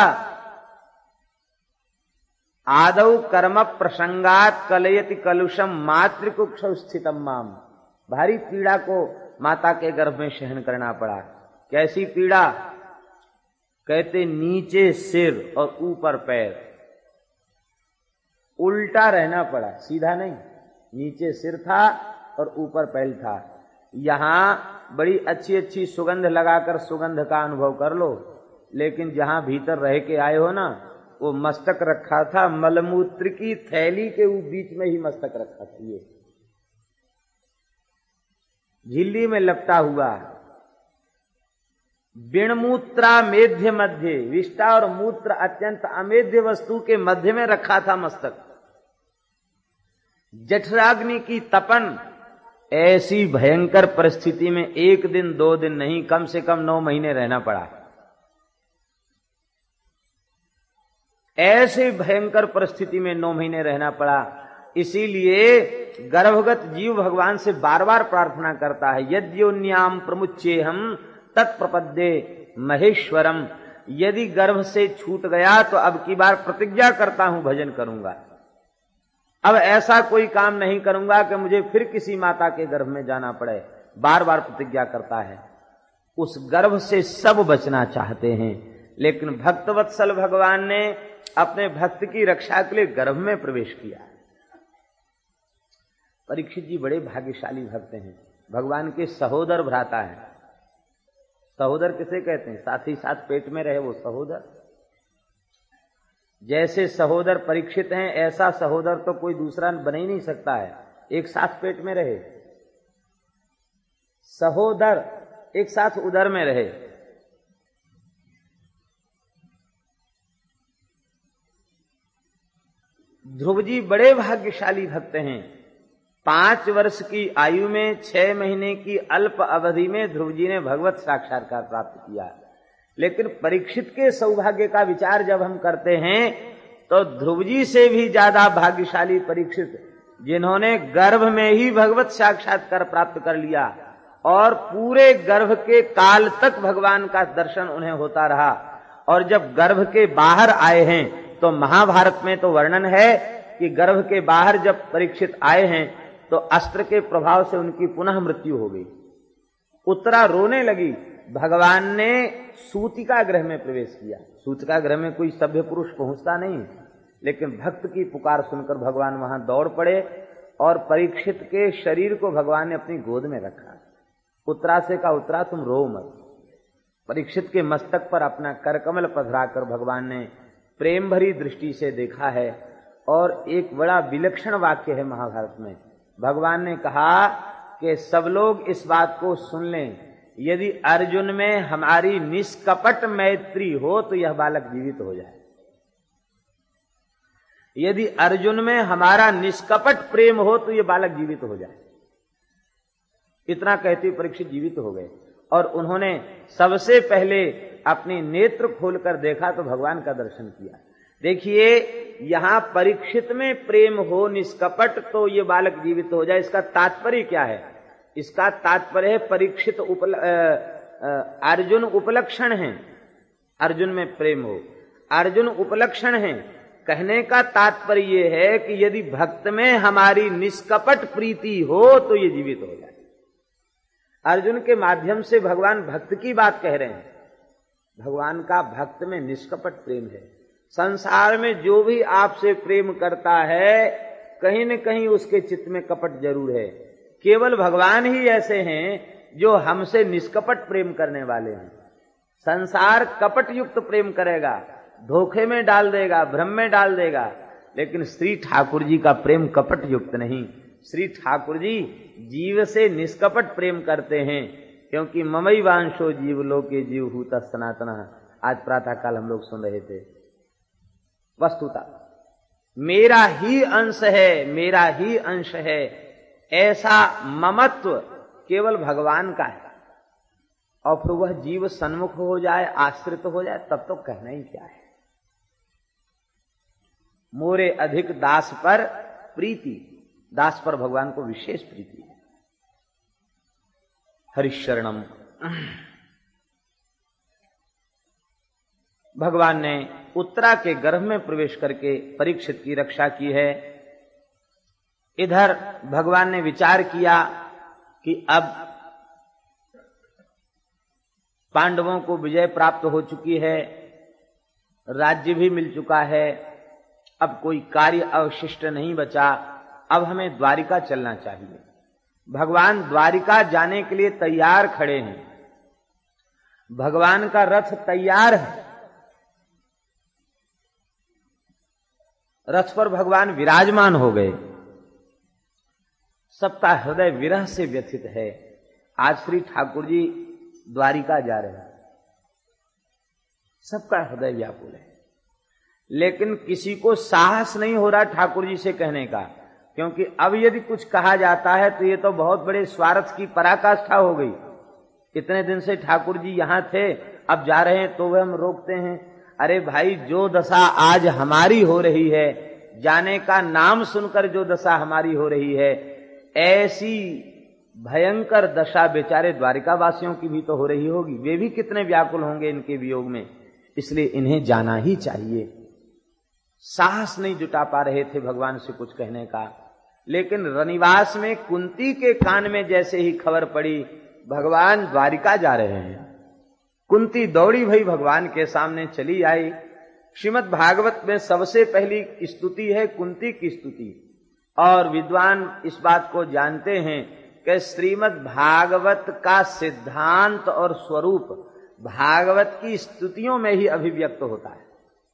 आदौ कर्म प्रसंगात कलयति कलुषम मातृकुक्ष स्थितम माम। भारी पीड़ा को माता के गर्भ में सहन करना पड़ा। कैसी पीड़ा? कहते नीचे सिर और ऊपर पैर, उल्टा रहना पड़ा, सीधा नहीं। नीचे सिर था और ऊपर पैर था। यहां बड़ी अच्छी अच्छी सुगंध लगाकर सुगंध का अनुभव कर लो, लेकिन जहां भीतर रह के आए हो ना, वो मस्तक रखा था मलमूत्र की थैली के बीच में ही मस्तक रखा था। ये झिल्ली में लपटा हुआ, बिणमूत्रा मेध्य मध्य, विष्टा और मूत्र अत्यंत अमेध्य वस्तु के मध्य में रखा था मस्तक। जठराग्नि की तपन, ऐसी भयंकर परिस्थिति में एक दिन दो दिन नहीं, कम से कम नौ महीने रहना पड़ा। ऐसे भयंकर परिस्थिति में नौ महीने रहना पड़ा। इसीलिए गर्भगत जीव भगवान से बार बार प्रार्थना करता है, यद्योन्याम प्रमुच्येहम तत्प्रपद्ये महेश्वरम। यदि गर्भ से छूट गया तो अब की बार प्रतिज्ञा करता हूं भजन करूंगा। अब ऐसा कोई काम नहीं करूंगा कि मुझे फिर किसी माता के गर्भ में जाना पड़े। बार बार प्रतिज्ञा करता है। उस गर्भ से सब बचना चाहते हैं, लेकिन भक्तवत्सल भगवान ने अपने भक्त की रक्षा के लिए गर्भ में प्रवेश किया। परीक्षित जी बड़े भाग्यशाली भक्त हैं, भगवान के सहोदर भ्राता है। सहोदर किसे कहते हैं? साथ ही साथ पेट में रहे वो सहोदर। जैसे सहोदर परीक्षित हैं, ऐसा सहोदर तो कोई दूसरा बन ही नहीं सकता है, एक साथ पेट में रहे। सहोदर एक साथ उदर में रहे। ध्रुव जी बड़े भाग्यशाली भक्त हैं। पांच वर्ष की आयु में छह महीने की अल्प अवधि में ध्रुव जी ने भगवत साक्षात्कार प्राप्त किया। लेकिन परीक्षित के सौभाग्य का विचार जब हम करते हैं तो ध्रुव जी से भी ज्यादा भाग्यशाली परीक्षित, जिन्होंने गर्भ में ही भगवत साक्षात्कार प्राप्त कर लिया और पूरे गर्भ के काल तक भगवान का दर्शन उन्हें होता रहा। और जब गर्भ के बाहर आए हैं तो महाभारत में तो वर्णन है कि गर्भ के बाहर जब परीक्षित आए हैं तो अस्त्र के प्रभाव से उनकी पुनः मृत्यु हो गई। उत्तरा रोने लगी। भगवान ने सूतिका गृह में प्रवेश किया। सूतिका गृह में कोई सभ्य पुरुष पहुंचता नहीं, लेकिन भक्त की पुकार सुनकर भगवान वहां दौड़ पड़े और परीक्षित के शरीर को भगवान ने अपनी गोद में रखा। उत्तरा से कहा, उत्तरा तुम रो मत। परीक्षित के मस्तक पर अपना करकमल पधराकर भगवान ने प्रेम भरी दृष्टि से देखा है। और एक बड़ा विलक्षण वाक्य है महाभारत में। भगवान ने कहा कि सब लोग इस बात को सुन लें, यदि अर्जुन में हमारी निष्कपट मैत्री हो तो यह बालक जीवित हो जाए। यदि अर्जुन में हमारा निष्कपट प्रेम हो तो यह बालक जीवित हो जाए। इतना कहते परीक्षित जीवित हो गए और उन्होंने सबसे पहले अपनी नेत्र खोलकर देखा तो भगवान का दर्शन किया। देखिए, यहां परीक्षित में प्रेम हो निष्कपट तो ये बालक जीवित हो जाए। इसका तात्पर्य क्या है? इसका तात्पर्य है परीक्षित उपल, अर्जुन उपलक्षण है, अर्जुन में प्रेम हो, अर्जुन उपलक्षण है। कहने का तात्पर्य ये है कि यदि भक्त में हमारी निष्कपट प्रीति हो तो ये जीवित हो जाए। अर्जुन के माध्यम से भगवान भक्त की बात कह रहे हैं। भगवान का भक्त में निष्कपट प्रेम है। संसार में जो भी आपसे प्रेम करता है, कहीं न कहीं उसके चित्त में कपट जरूर है। केवल भगवान ही ऐसे हैं जो हमसे निष्कपट प्रेम करने वाले हैं। संसार कपट युक्त प्रेम करेगा, धोखे में डाल देगा, भ्रम में डाल देगा, लेकिन श्री ठाकुर जी का प्रेम कपट युक्त नहीं। श्री ठाकुर जी जीव से निष्कपट प्रेम करते हैं, क्योंकि ममई वांशो जीव लोके जीव हूत सनातना। आज प्रातः काल हम लोग सुन रहे थे। वस्तुता मेरा ही अंश है, मेरा ही अंश है, ऐसा ममत्व केवल भगवान का है। और फिर वह जीव सन्मुख हो जाए, आश्रित हो जाए, तब तो कहना ही क्या है। मोरे अधिक दास पर प्रीति, दास पर भगवान को विशेष प्रीति है। हरिशरणम। भगवान ने उत्तरा के गर्भ में प्रवेश करके परीक्षित की रक्षा की है। इधर भगवान ने विचार किया कि अब पांडवों को विजय प्राप्त हो चुकी है, राज्य भी मिल चुका है, अब कोई कार्य अवशिष्ट नहीं बचा, अब हमें द्वारिका चलना चाहिए। भगवान द्वारिका जाने के लिए तैयार खड़े हैं। भगवान का रथ तैयार है, रथ पर भगवान विराजमान हो गए। सबका हृदय विरह से व्यथित है। आज श्री ठाकुर जी द्वारिका जा रहे हैं, सबका हृदय व्याकुल है, लेकिन किसी को साहस नहीं हो रहा ठाकुर जी से कहने का, क्योंकि अब यदि कुछ कहा जाता है तो ये तो बहुत बड़े स्वार्थ की पराकाष्ठा हो गई। इतने दिन से ठाकुर जी यहाँ थे, अब जा रहे हैं तो वह हम रोकते हैं। अरे भाई, जो दशा आज हमारी हो रही है, जाने का नाम सुनकर जो दशा हमारी हो रही है, ऐसी भयंकर दशा बेचारे द्वारिका वासियों की भी तो हो रही होगी। वे भी कितने व्याकुल होंगे इनके वियोग में, इसलिए इन्हें जाना ही चाहिए। साहस नहीं जुटा पा रहे थे भगवान से कुछ कहने का, लेकिन रनिवास में कुंती के कान में जैसे ही खबर पड़ी भगवान द्वारिका जा रहे हैं, कुंती दौड़ी भई भगवान के सामने चली आई। श्रीमद् भागवत में सबसे पहली स्तुति है कुंती की स्तुति, और विद्वान इस बात को जानते हैं कि श्रीमद् भागवत का सिद्धांत और स्वरूप भागवत की स्तुतियों में ही अभिव्यक्त होता है।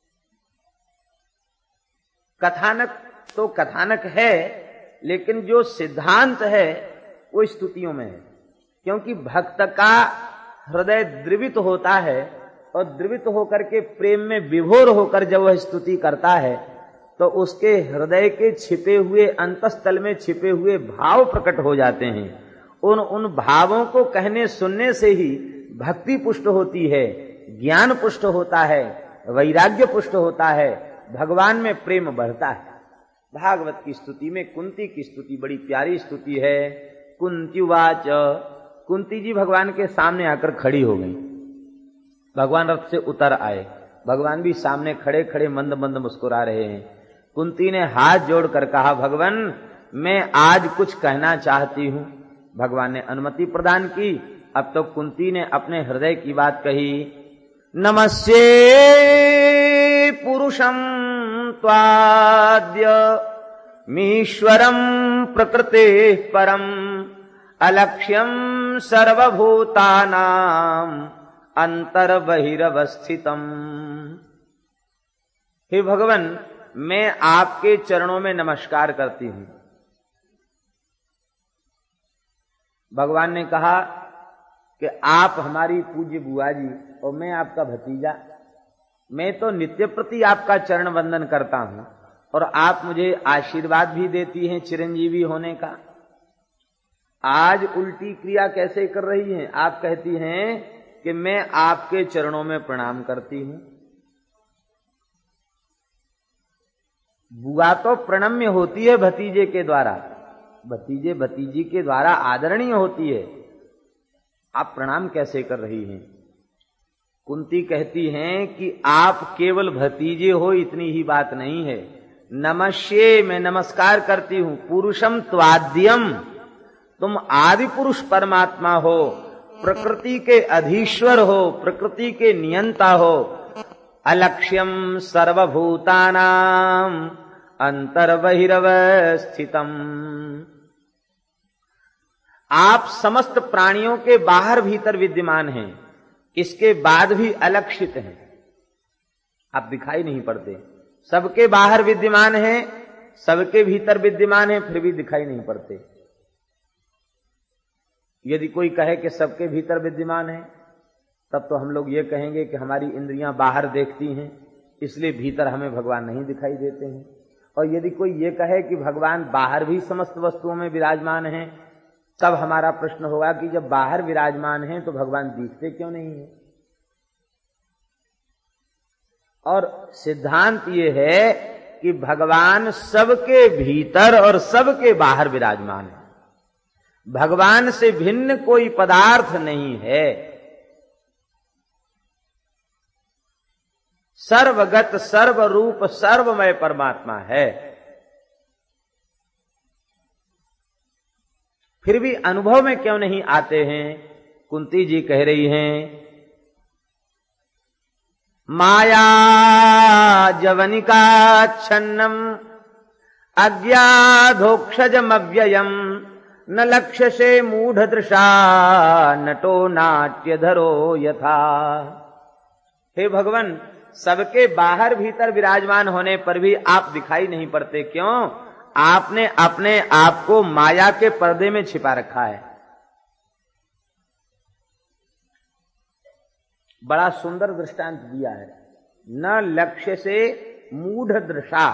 कथानक तो कथानक है, लेकिन जो सिद्धांत है वो स्तुतियों में है, क्योंकि भक्त का हृदय द्रवित होता है, और द्रवित होकर के प्रेम में विभोर होकर जब वह स्तुति करता है तो उसके हृदय के छिपे हुए अंतस्थल में छिपे हुए भाव प्रकट हो जाते हैं। उन उन भावों को कहने सुनने से ही भक्ति पुष्ट होती है, ज्ञान पुष्ट होता है, वैराग्य पुष्ट होता है, भगवान में प्रेम बढ़ता है। भागवत की स्तुति में कुंती की स्तुति बड़ी प्यारी स्तुति है। कुंत्युवाच, कुंती जी भगवान के सामने आकर खड़ी हो गई। भगवान रथ से उतर आए, भगवान भी सामने खड़े खड़े मंद मंद मुस्कुरा रहे हैं। कुंती ने हाथ जोड़कर कहा, भगवान मैं आज कुछ कहना चाहती हूं। भगवान ने अनुमति प्रदान की। अब तो कुंती ने अपने हृदय की बात कही। नमस्ये पुरुषं त्वाद्य मीश्वरं प्रकृतेः परम् अलक्ष्यं सर्वभूतानां अंतर्बहिरवस्थितम्। हे भगवान, मैं आपके चरणों में नमस्कार करती हूं। भगवान ने कहा कि आप हमारी पूज्य बुआ जी और मैं आपका भतीजा, मैं तो नित्य प्रति आपका चरण वंदन करता हूं, और आप मुझे आशीर्वाद भी देती हैं चिरंजीवी होने का। आज उल्टी क्रिया कैसे कर रही हैं? आप कहती हैं कि मैं आपके चरणों में प्रणाम करती हूं। बुआ तो प्रणम्य होती है भतीजे के द्वारा, भतीजे भतीजी के द्वारा आदरणीय होती है, आप प्रणाम कैसे कर रही हैं? कुंती कहती हैं कि आप केवल भतीजे हो इतनी ही बात नहीं है। नमस्ये, मैं नमस्कार करती हूं। पुरुषम त्वाद्यम, तुम आदि पुरुष परमात्मा हो, प्रकृति के अधीश्वर हो, प्रकृति के नियंता हो। अलक्ष्यम सर्वभूतानां अंतर्बहिरवस्थितम्, आप समस्त प्राणियों के बाहर भीतर विद्यमान हैं, इसके बाद भी अलक्षित हैं, आप दिखाई नहीं पड़ते। सबके बाहर विद्यमान हैं, सबके भीतर विद्यमान हैं, फिर भी दिखाई नहीं पड़ते। यदि कोई कहे कि सबके भीतर विद्यमान है, तब तो हम लोग ये कहेंगे कि हमारी इंद्रियां बाहर देखती हैं, इसलिए भीतर हमें भगवान नहीं दिखाई देते हैं। और यदि कोई ये कहे कि भगवान बाहर भी समस्त वस्तुओं में विराजमान हैं, तब हमारा प्रश्न होगा कि जब बाहर विराजमान हैं तो भगवान दिखते क्यों नहीं है? और सिद्धांत ये है कि भगवान सबके भीतर और सबके बाहर विराजमान है। भगवान से भिन्न कोई पदार्थ नहीं है। सर्वगत, सर्वरूप, सर्वमय परमात्मा है। फिर भी अनुभव में क्यों नहीं आते हैं? कुंती जी कह रही हैं, माया जवनिकाच्छन्नम अज्ञाधोक्षजमव्ययम न लक्ष्यसे मूढ़दृशा नटो नाट्यधरो यथा। हे भगवान, सबके बाहर भीतर विराजमान होने पर भी आप दिखाई नहीं पड़ते, क्यों? आपने अपने आप को माया के पर्दे में छिपा रखा है। बड़ा सुंदर दृष्टांत दिया है। न लक्ष्य से मूढ़ दृशा,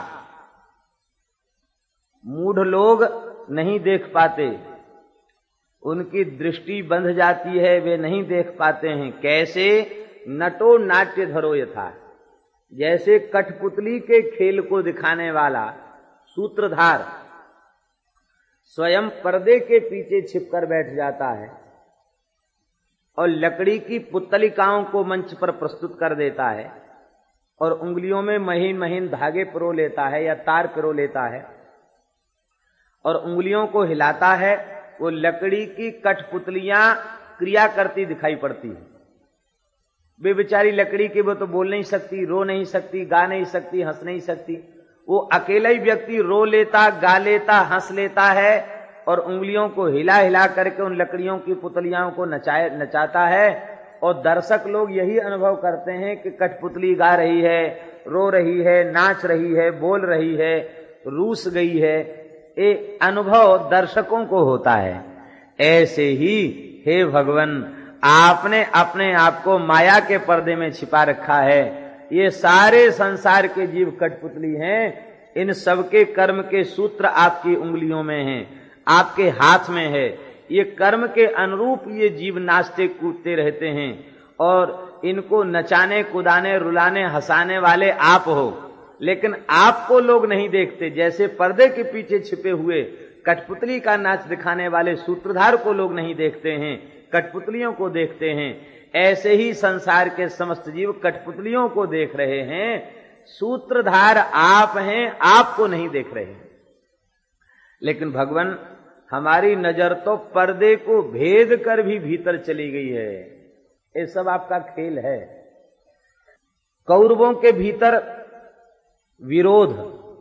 मूढ़ लोग नहीं देख पाते, उनकी दृष्टि बंध जाती है, वे नहीं देख पाते हैं। कैसे? नटो नाट्य धरो यथा, जैसे कठपुतली के खेल को दिखाने वाला सूत्रधार स्वयं पर्दे के पीछे छिपकर बैठ जाता है और लकड़ी की पुतलिकाओं को मंच पर प्रस्तुत कर देता है और उंगलियों में महीन महीन धागे पिरो लेता है या तार पिरो लेता है और उंगलियों को हिलाता है, वो लकड़ी की कठपुतलियां क्रिया करती दिखाई पड़ती है। वे बेचारी लकड़ी की, वो तो बोल नहीं सकती, रो नहीं सकती, गा नहीं सकती, हंस नहीं सकती। वो अकेला ही व्यक्ति रो लेता, गा लेता, हंस लेता है और उंगलियों को हिला हिला करके उन लकड़ियों की पुतलियां को नचाए नचाता है। और दर्शक लोग यही अनुभव करते हैं कि कठपुतली गा रही है, रो रही है, नाच रही है, बोल रही है, रूस गई है। ये अनुभव दर्शकों को होता है। ऐसे ही हे भगवान, आपने अपने आप को माया के पर्दे में छिपा रखा है। ये सारे संसार के जीव कठपुतली हैं, इन सबके कर्म के सूत्र आपकी उंगलियों में हैं, आपके हाथ में है। ये कर्म के अनुरूप ये जीव नाचते कूदते रहते हैं और इनको नचाने कुदाने रुलाने हंसाने वाले आप हो, लेकिन आपको लोग नहीं देखते। जैसे पर्दे के पीछे छिपे हुए कठपुतली का नाच दिखाने वाले सूत्रधार को लोग नहीं देखते हैं, कठपुतलियों को देखते हैं, ऐसे ही संसार के समस्त जीव कठपुतलियों को देख रहे हैं। सूत्रधार आप हैं, आपको नहीं देख रहे हैं। लेकिन भगवान, हमारी नजर तो पर्दे को भेद कर भी भीतर चली गई है। ये सब आपका खेल है। कौरवों के भीतर विरोध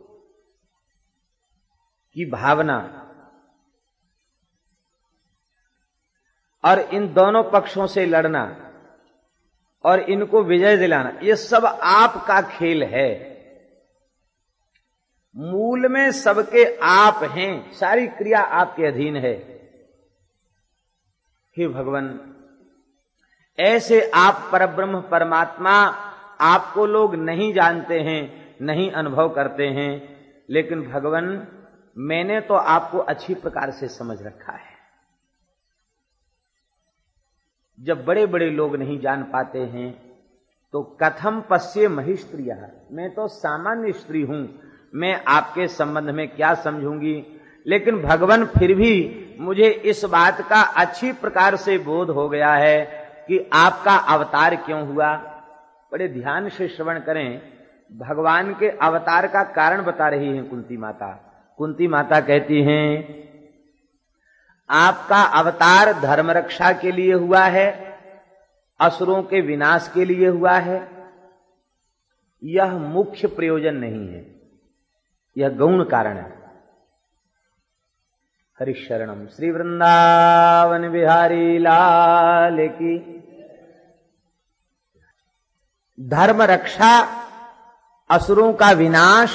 की भावना और इन दोनों पक्षों से लड़ना और इनको विजय दिलाना, ये सब आपका खेल है। मूल में सबके आप हैं, सारी क्रिया आपके अधीन है। हे भगवान, ऐसे आप परब्रह्म परमात्मा, आपको लोग नहीं जानते हैं, नहीं अनुभव करते हैं, लेकिन भगवान, मैंने तो आपको अच्छी प्रकार से समझ रखा है। जब बड़े बड़े लोग नहीं जान पाते हैं तो कथम पश्ये महिस्त्रिया, मैं तो सामान्य स्त्री हूं, मैं आपके संबंध में क्या समझूंगी। लेकिन भगवान, फिर भी मुझे इस बात का अच्छी प्रकार से बोध हो गया है कि आपका अवतार क्यों हुआ। बड़े ध्यान से श्रवण करें, भगवान के अवतार का कारण बता रही हैं कुंती माता। कुंती माता कहती हैं, आपका अवतार धर्म रक्षा के लिए हुआ है, असुरों के विनाश के लिए हुआ है। यह मुख्य प्रयोजन नहीं है, यह गौण कारण है। हरिशरणम श्री वृंदावन बिहारी लाल की। धर्म रक्षा, असुरों का विनाश,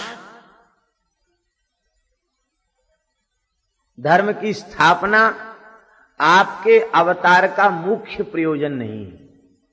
धर्म की स्थापना आपके अवतार का मुख्य प्रयोजन नहीं है।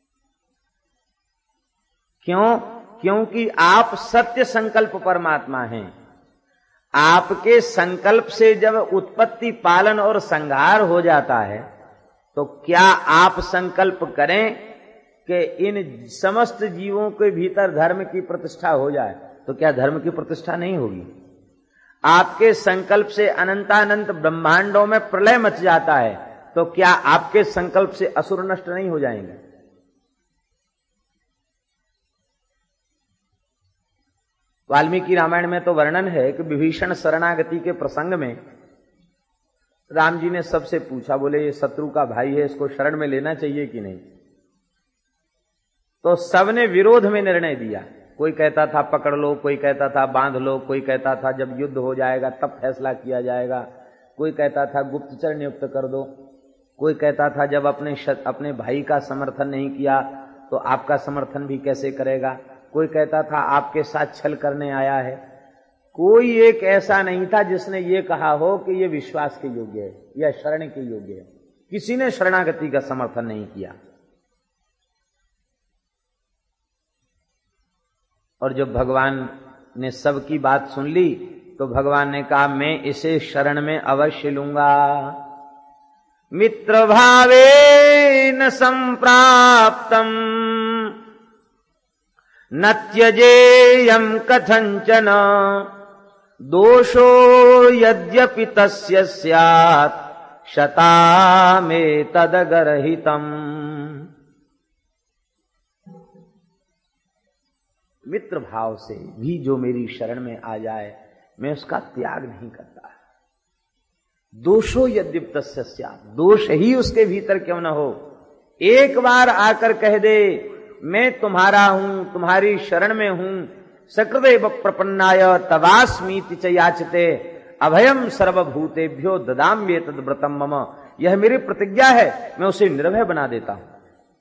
क्यों? क्योंकि आप सत्य संकल्प परमात्मा हैं। आपके संकल्प से जब उत्पत्ति, पालन और संहार हो जाता है, तो क्या आप संकल्प करें कि इन समस्त जीवों के भीतर धर्म की प्रतिष्ठा हो जाए, तो क्या धर्म की प्रतिष्ठा नहीं होगी? आपके संकल्प से अनंतानंत ब्रह्मांडों में प्रलय मच जाता है, तो क्या आपके संकल्प से असुर नष्ट नहीं हो जाएंगे? वाल्मीकि रामायण में तो वर्णन है कि विभीषण शरणागति के प्रसंग में राम जी ने सबसे पूछा, बोले ये शत्रु का भाई है, इसको शरण में लेना चाहिए कि नहीं। तो सबने विरोध में निर्णय दिया। कोई कहता था पकड़ लो, कोई कहता था बांध लो, कोई कहता था जब युद्ध हो जाएगा तब फैसला किया जाएगा, कोई कहता था गुप्तचर नियुक्त कर दो, कोई कहता था जब अपने शत, अपने भाई का समर्थन नहीं किया तो आपका समर्थन भी कैसे करेगा, कोई कहता था आपके साथ छल करने आया है। कोई एक ऐसा नहीं था जिसने ये कहा हो कि ये विश्वास के योग्य है या शरण के योग्य है। किसी ने शरणागति का समर्थन नहीं किया। और जब भगवान ने सबकी बात सुन ली तो भगवान ने कहा मैं इसे शरण में अवश्य लूंगा। मित्र भावेन संप्राप्तम न त्यजेयं कथंचन दोषो यद्यपि तस्य स्यात् शतामेतदगर्हितम्। मित्र भाव से भी जो मेरी शरण में आ जाए मैं उसका त्याग नहीं करता। दोषो यद्यपि तस्य स्यात्, दोष ही उसके भीतर क्यों न हो, एक बार आकर कह दे मैं तुम्हारा हूं, तुम्हारी शरण में हूं, सकृदेव प्रपन्नाय तवास्मीति च याचते अभयम सर्वभूतेभ्यो ददाम्येतद् व्रतम मम, यह मेरी प्रतिज्ञा है, मैं उसे निर्भय बना देता हूं।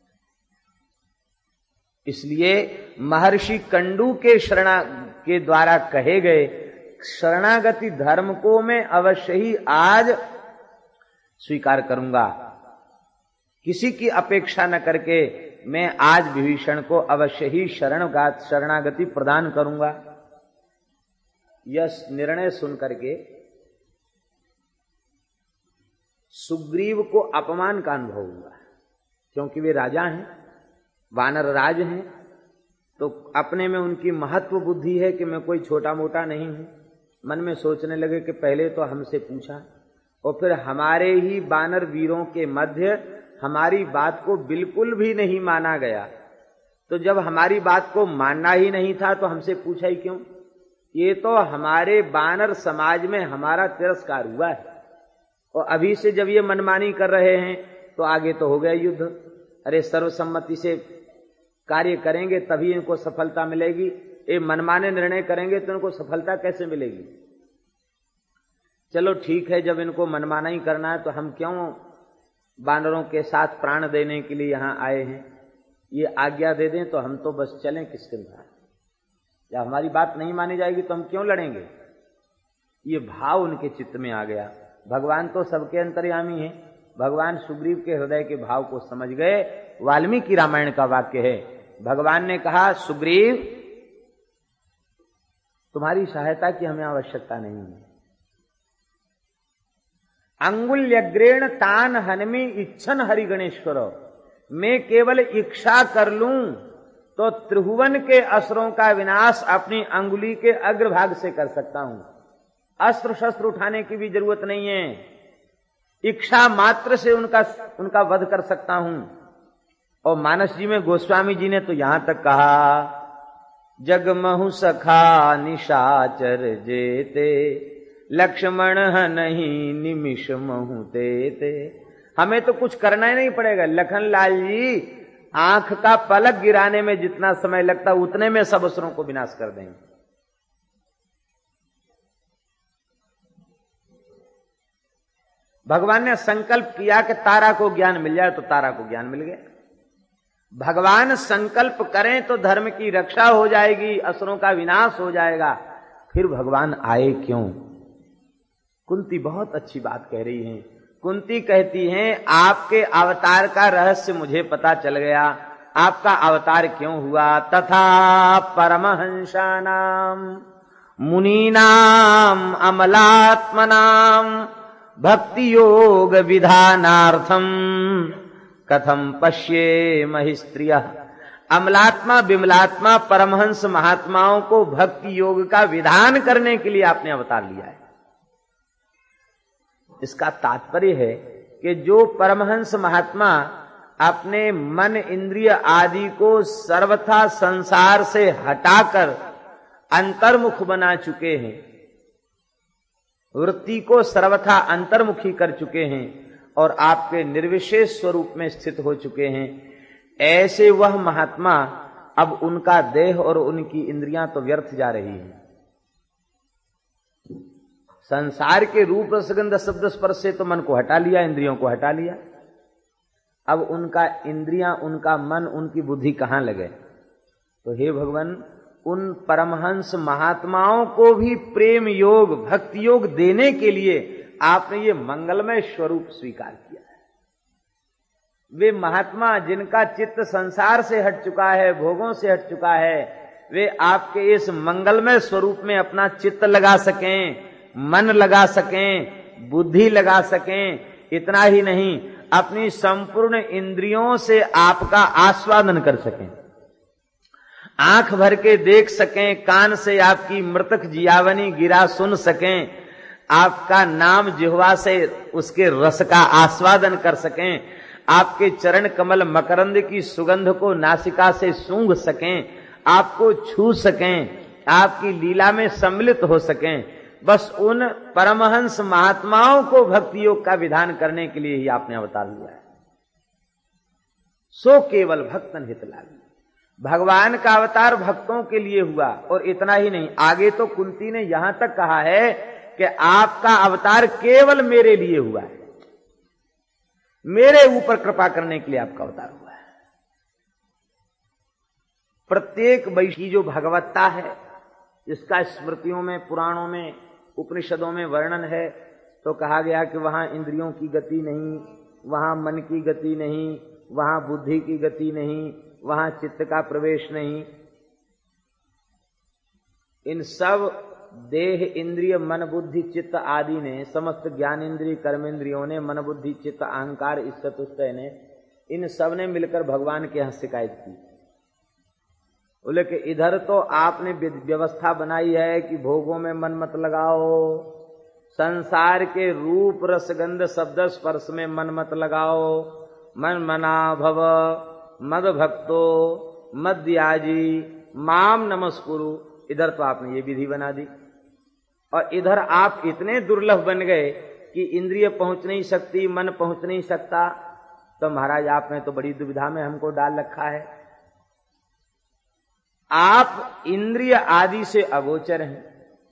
इसलिए महर्षि कंडू के शरणा के द्वारा कहे गए शरणागति धर्म को मैं अवश्य ही आज स्वीकार करूंगा। किसी की अपेक्षा न करके मैं आज विभीषण को अवश्य ही शरणगात शरणागति प्रदान करूंगा। यह निर्णय सुन करके सुग्रीव को अपमान का अनुभव हुआ, क्योंकि वे राजा हैं, वानर राज हैं, तो अपने में उनकी महत्व बुद्धि है कि मैं कोई छोटा मोटा नहीं हूं। मन में सोचने लगे कि पहले तो हमसे पूछा और फिर हमारे ही वानर वीरों के मध्य हमारी बात को बिल्कुल भी नहीं माना गया, तो जब हमारी बात को मानना ही नहीं था तो हमसे पूछा ही क्यों? ये तो हमारे वानर समाज में हमारा तिरस्कार हुआ है, और अभी से जब ये मनमानी कर रहे हैं तो आगे तो हो गया युद्ध। अरे सर्वसम्मति से कार्य करेंगे तभी इनको सफलता मिलेगी, ये मनमाने निर्णय करेंगे तो इनको सफलता कैसे मिलेगी? चलो ठीक है, जब इनको मनमाना ही करना है तो हम क्यों वानरों के साथ प्राण देने के लिए यहां आए हैं? ये आज्ञा दे दें तो हम तो बस चलें किसके साथ, या हमारी बात नहीं मानी जाएगी तो हम क्यों लड़ेंगे? ये भाव उनके चित्त में आ गया। भगवान तो सबके अंतर्यामी हैं, भगवान सुग्रीव के हृदय के भाव को समझ गए। वाल्मीकि रामायण का वाक्य है, भगवान ने कहा सुग्रीव तुम्हारी सहायता की हमें आवश्यकता नहीं है। अंगुल्यग्रेण तान हनमी इच्छन हरिगणेश्वर, मैं केवल इच्छा कर लूं तो त्रिभुवन के असुरों का विनाश अपनी अंगुली के अग्रभाग से कर सकता हूं। अस्त्र शस्त्र उठाने की भी जरूरत नहीं है, इच्छा मात्र से उनका उनका वध कर सकता हूं। और मानस जी में गोस्वामी जी ने तो यहां तक कहा जगमहु सखा निशाचर जेते लक्ष्मण नहीं निमिष महु तेते। हमें तो कुछ करना ही नहीं पड़ेगा, लखन लाल जी आंख का पलक गिराने में जितना समय लगता उतने में सब असुरों को विनाश कर देंगे। भगवान ने संकल्प किया कि तारा को ज्ञान मिल जाए तो तारा को ज्ञान मिल गया। भगवान संकल्प करें तो धर्म की रक्षा हो जाएगी, असुरों का विनाश हो जाएगा, फिर भगवान आए क्यों? कुंती बहुत अच्छी बात कह रही हैं। कुंती कहती हैं आपके अवतार का रहस्य मुझे पता चल गया, आपका अवतार क्यों हुआ। तथा परमहंसानाम मुनीनाम अमलात्मनाम भक्ति योग विधानार्थम कथम पश्ये महिस्त्रिय। अमलात्मा विमलात्मा परमहंस महात्माओं को भक्ति योग का विधान करने के लिए आपने अवतार लिया है। इसका तात्पर्य है कि जो परमहंस महात्मा अपने मन इंद्रिय आदि को सर्वथा संसार से हटाकर अंतर्मुख बना चुके हैं, वृत्ति को सर्वथा अंतर्मुखी कर चुके हैं और आपके निर्विशेष स्वरूप में स्थित हो चुके हैं, ऐसे वह महात्मा अब उनका देह और उनकी इंद्रियां तो व्यर्थ जा रही हैं। संसार के रूप रसगंध शब्द स्पर्श से तो मन को हटा लिया, इंद्रियों को हटा लिया, अब उनका इंद्रियां उनका मन उनकी बुद्धि कहां लगे? तो हे भगवान, उन परमहंस महात्माओं को भी प्रेम योग भक्ति योग देने के लिए आपने ये मंगलमय स्वरूप स्वीकार किया है। वे महात्मा जिनका चित्त संसार से हट चुका है, भोगों से हट चुका है, वे आपके इस मंगलमय स्वरूप में अपना चित्त लगा सकें, मन लगा सकें, बुद्धि लगा सकें। इतना ही नहीं, अपनी संपूर्ण इंद्रियों से आपका आस्वादन कर सकें, आंख भर के देख सकें, कान से आपकी मृतक जियावनी गिरा सुन सकें, आपका नाम जिह्वा से उसके रस का आस्वादन कर सकें, आपके चरण कमल मकरंद की सुगंध को नासिका से सूंघ सकें, आपको छू सकें, आपकी लीला में सम्मिलित हो सकें। बस उन परमहंस महात्माओं को भक्ति योग का विधान करने के लिए ही आपने अवतार लिया है। सो केवल भक्तन हित लागी। भगवान का अवतार भक्तों के लिए हुआ। और इतना ही नहीं, आगे तो कुंती ने यहां तक कहा है कि आपका अवतार केवल मेरे लिए हुआ है, मेरे ऊपर कृपा करने के लिए आपका अवतार हुआ है। प्रत्येक वैश्य की जो भगवत्ता है, इसका स्मृतियों में, पुराणों में, उपनिषदों में वर्णन है, तो कहा गया कि वहां इंद्रियों की गति नहीं, वहां मन की गति नहीं, वहां बुद्धि की गति नहीं, वहां चित्त का प्रवेश नहीं। इन सब देह, इंद्रिय, मन, बुद्धि, चित्त आदि ने, समस्त ज्ञान इंद्रिय, कर्मेंद्रियों ने, मन, बुद्धि, चित्त, अहंकार, इस चतुष्टय ने, इन सब ने मिलकर भगवान के यहां शिकायत की। बोले कि इधर तो आपने व्यवस्था बनाई है कि भोगों में मन मत लगाओ, संसार के रूप रसगंध शब्द स्पर्श में मन मत लगाओ, मन मना भव मद भक्तो मद्याजी माम नमस्कुरु। इधर तो आपने ये विधि बना दी, और इधर आप इतने दुर्लभ बन गए कि इंद्रिय पहुंच नहीं सकती, मन पहुंच नहीं सकता। तो महाराज आपने तो बड़ी दुविधा में हमको डाल रखा है। आप इंद्रिय आदि से अगोचर हैं,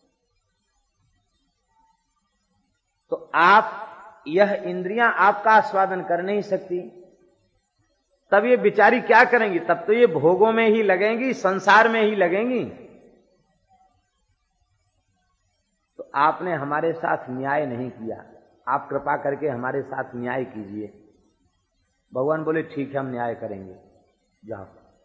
तो आप यह इंद्रियां आपका आस्वादन कर नहीं सकती। तब ये बिचारी क्या करेंगी? तब तो ये भोगों में ही लगेंगी, संसार में ही लगेंगी। तो आपने हमारे साथ न्याय नहीं किया, आप कृपा करके हमारे साथ न्याय कीजिए। भगवान बोले ठीक है, हम न्याय करेंगे, जाओ।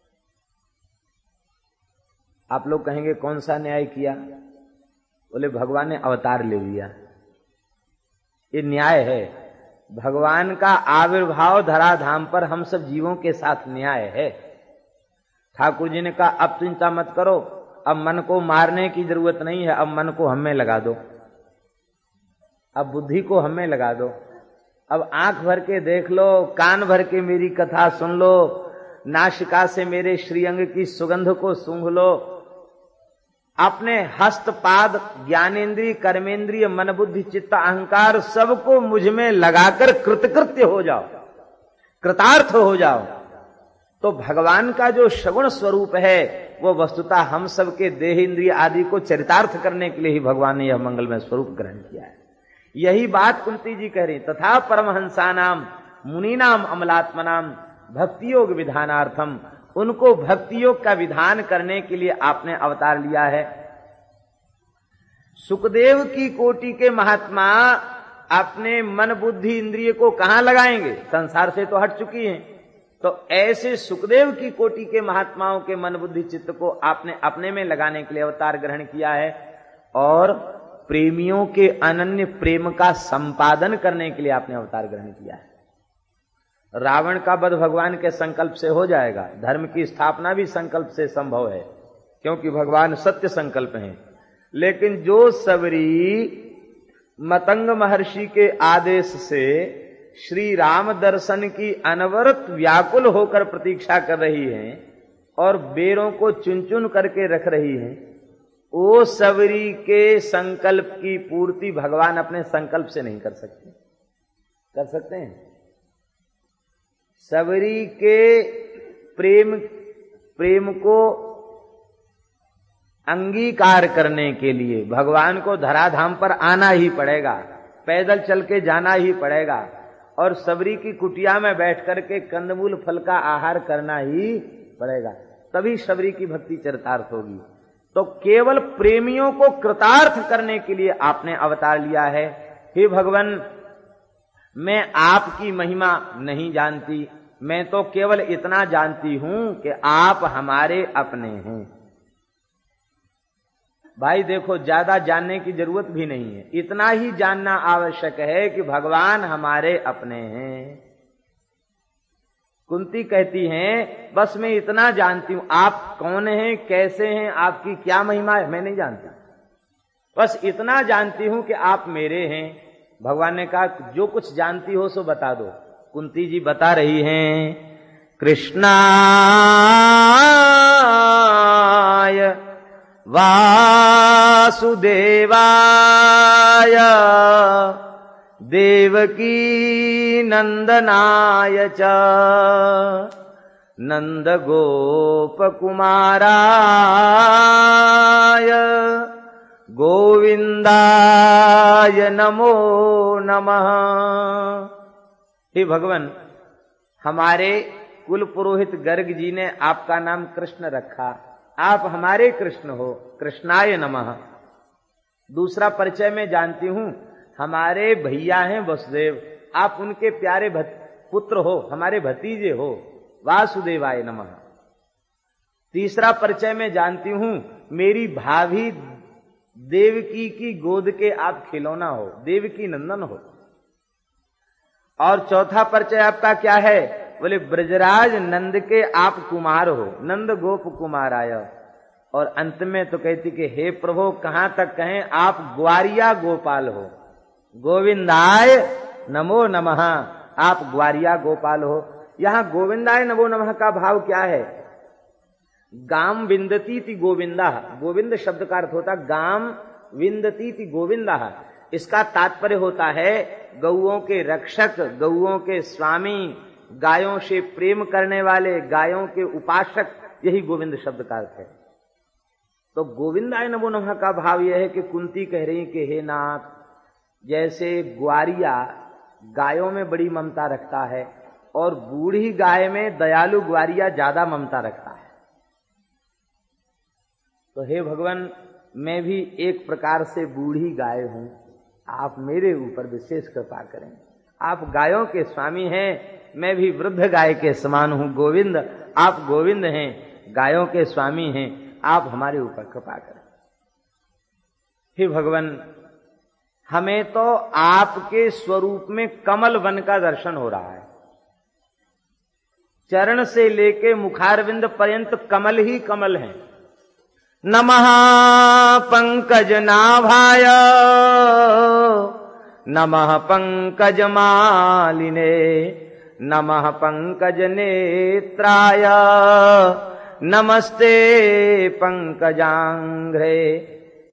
आप लोग कहेंगे कौन सा न्याय किया? बोले भगवान ने अवतार ले लिया, ये न्याय है। भगवान का आविर्भाव धराधाम पर हम सब जीवों के साथ न्याय है। ठाकुर जी ने कहा अब चिंता मत करो, अब मन को मारने की जरूरत नहीं है, अब मन को हमें लगा दो, अब बुद्धि को हमें लगा दो, अब आंख भर के देख लो, कान भर के मेरी कथा सुन लो, नासिका से मेरे श्रीअंग की सुगंध को सूंघ लो, अपने हस्त पाद ज्ञानेन्द्रिय कर्मेंद्रिय मन बुद्धि चित्त अहंकार सबको मुझ में लगाकर कृतकृत्य हो जाओ, कृतार्थ हो जाओ। तो भगवान का जो सगुण स्वरूप है वो वस्तुतः हम सबके देह इंद्रिय आदि को चरितार्थ करने के लिए ही भगवान ने यह मंगलमय स्वरूप ग्रहण किया है। यही बात कुंती जी कह रही, तथा परमहंसानाम मुनीनाम अमलात्मनाम भक्ति योग विधानार्थम। उनको भक्ति योग का विधान करने के लिए आपने अवतार लिया है। सुखदेव की कोटि के महात्मा अपने मन बुद्धि इंद्रिय को कहां लगाएंगे? संसार से तो हट चुकी हैं। तो ऐसे सुखदेव की कोटि के महात्माओं के मन बुद्धि चित्त को आपने अपने में लगाने के लिए अवतार ग्रहण किया है, और प्रेमियों के अनन्य प्रेम का संपादन करने के लिए आपने अवतार ग्रहण किया है। रावण का वध भगवान के संकल्प से हो जाएगा, धर्म की स्थापना भी संकल्प से संभव है, क्योंकि भगवान सत्य संकल्प हैं। लेकिन जो सबरी मतंग महर्षि के आदेश से श्री राम दर्शन की अनवरत व्याकुल होकर प्रतीक्षा कर रही हैं और बेरों को चुन चुन करके रख रही हैं, वो सबरी के संकल्प की पूर्ति भगवान अपने संकल्प से नहीं कर सकते। कर सकते हैं? सबरी के प्रेम प्रेम को अंगीकार करने के लिए भगवान को धराधाम पर आना ही पड़ेगा, पैदल चल के जाना ही पड़ेगा, और सबरी की कुटिया में बैठ करके कंदमूल फल का आहार करना ही पड़ेगा, तभी सबरी की भक्ति चरितार्थ होगी। तो केवल प्रेमियों को कृतार्थ करने के लिए आपने अवतार लिया है। हे भगवान, मैं आपकी महिमा नहीं जानती, मैं तो केवल इतना जानती हूं कि आप हमारे अपने हैं। भाई देखो, ज्यादा जानने की जरूरत भी नहीं है, इतना ही जानना आवश्यक है कि भगवान हमारे अपने हैं। कुंती कहती हैं बस मैं इतना जानती हूं, आप कौन हैं, कैसे हैं, आपकी क्या महिमा है, मैं नहीं जानती, बस इतना जानती हूं कि आप मेरे हैं। भगवान ने कहा जो कुछ जानती हो सो बता दो। कुंती जी बता रही हैं, कृष्णाय वासुदेवाय देवकी नंदनाय च नंद गोप कुमाराय गोविंदाय नमो नमः। हे भगवान, हमारे कुल पुरोहित गर्ग जी ने आपका नाम कृष्ण रखा, आप हमारे कृष्ण हो, कृष्णाय नमः। दूसरा परिचय में जानती हूं, हमारे भैया हैं वसुदेव, आप उनके प्यारे पुत्र हो, हमारे भतीजे हो, वासुदेवाय नमः। तीसरा परिचय में जानती हूं, मेरी भाभी देवकी की गोद के आप खिलौना हो, देवकी नंदन हो। और चौथा परिचय आपका क्या है? बोले ब्रजराज नंद के आप कुमार हो, नंद गोप कुमाराय। और अंत में तो कहती कि हे प्रभु, कहां तक कहें, आप ग्वारिया गोपाल हो, गोविंदाय नमो नमः, आप ग्वारिया गोपाल हो। यहां गोविंदाय नमो नमः का भाव क्या है? गाम विंदती थी गोविंदा, गोविंद शब्द का अर्थ होता गाम विंदती थी गोविंदा। इसका तात्पर्य होता है गौओं के रक्षक, गौओं के स्वामी, गायों से प्रेम करने वाले, गायों के उपासक, यही गोविंद शब्द का अर्थ है। तो गोविंदाय नमो नमः का भाव यह है कि कुंती कह रही कि हे नाथ, जैसे ग्वारिया गायों में बड़ी ममता रखता है और बूढ़ी गाय में दयालु ग्वारिया ज्यादा ममता रखता है, तो हे भगवान, मैं भी एक प्रकार से बूढ़ी गाय हूं, आप मेरे ऊपर विशेष कृपा करें। आप गायों के स्वामी हैं, मैं भी वृद्ध गाय के समान हूं। गोविंद, आप गोविंद हैं, गायों के स्वामी हैं, आप हमारे ऊपर कृपा करें। हे भगवान, हमें तो आपके स्वरूप में कमल वन का दर्शन हो रहा है। चरण से लेके मुखारविंद पर्यंत कमल ही कमल हैं। नमः पंकज नाभाय नमः पंकज मालिने नमः पंकज नेत्राय नमस्ते पंकजांघ्रे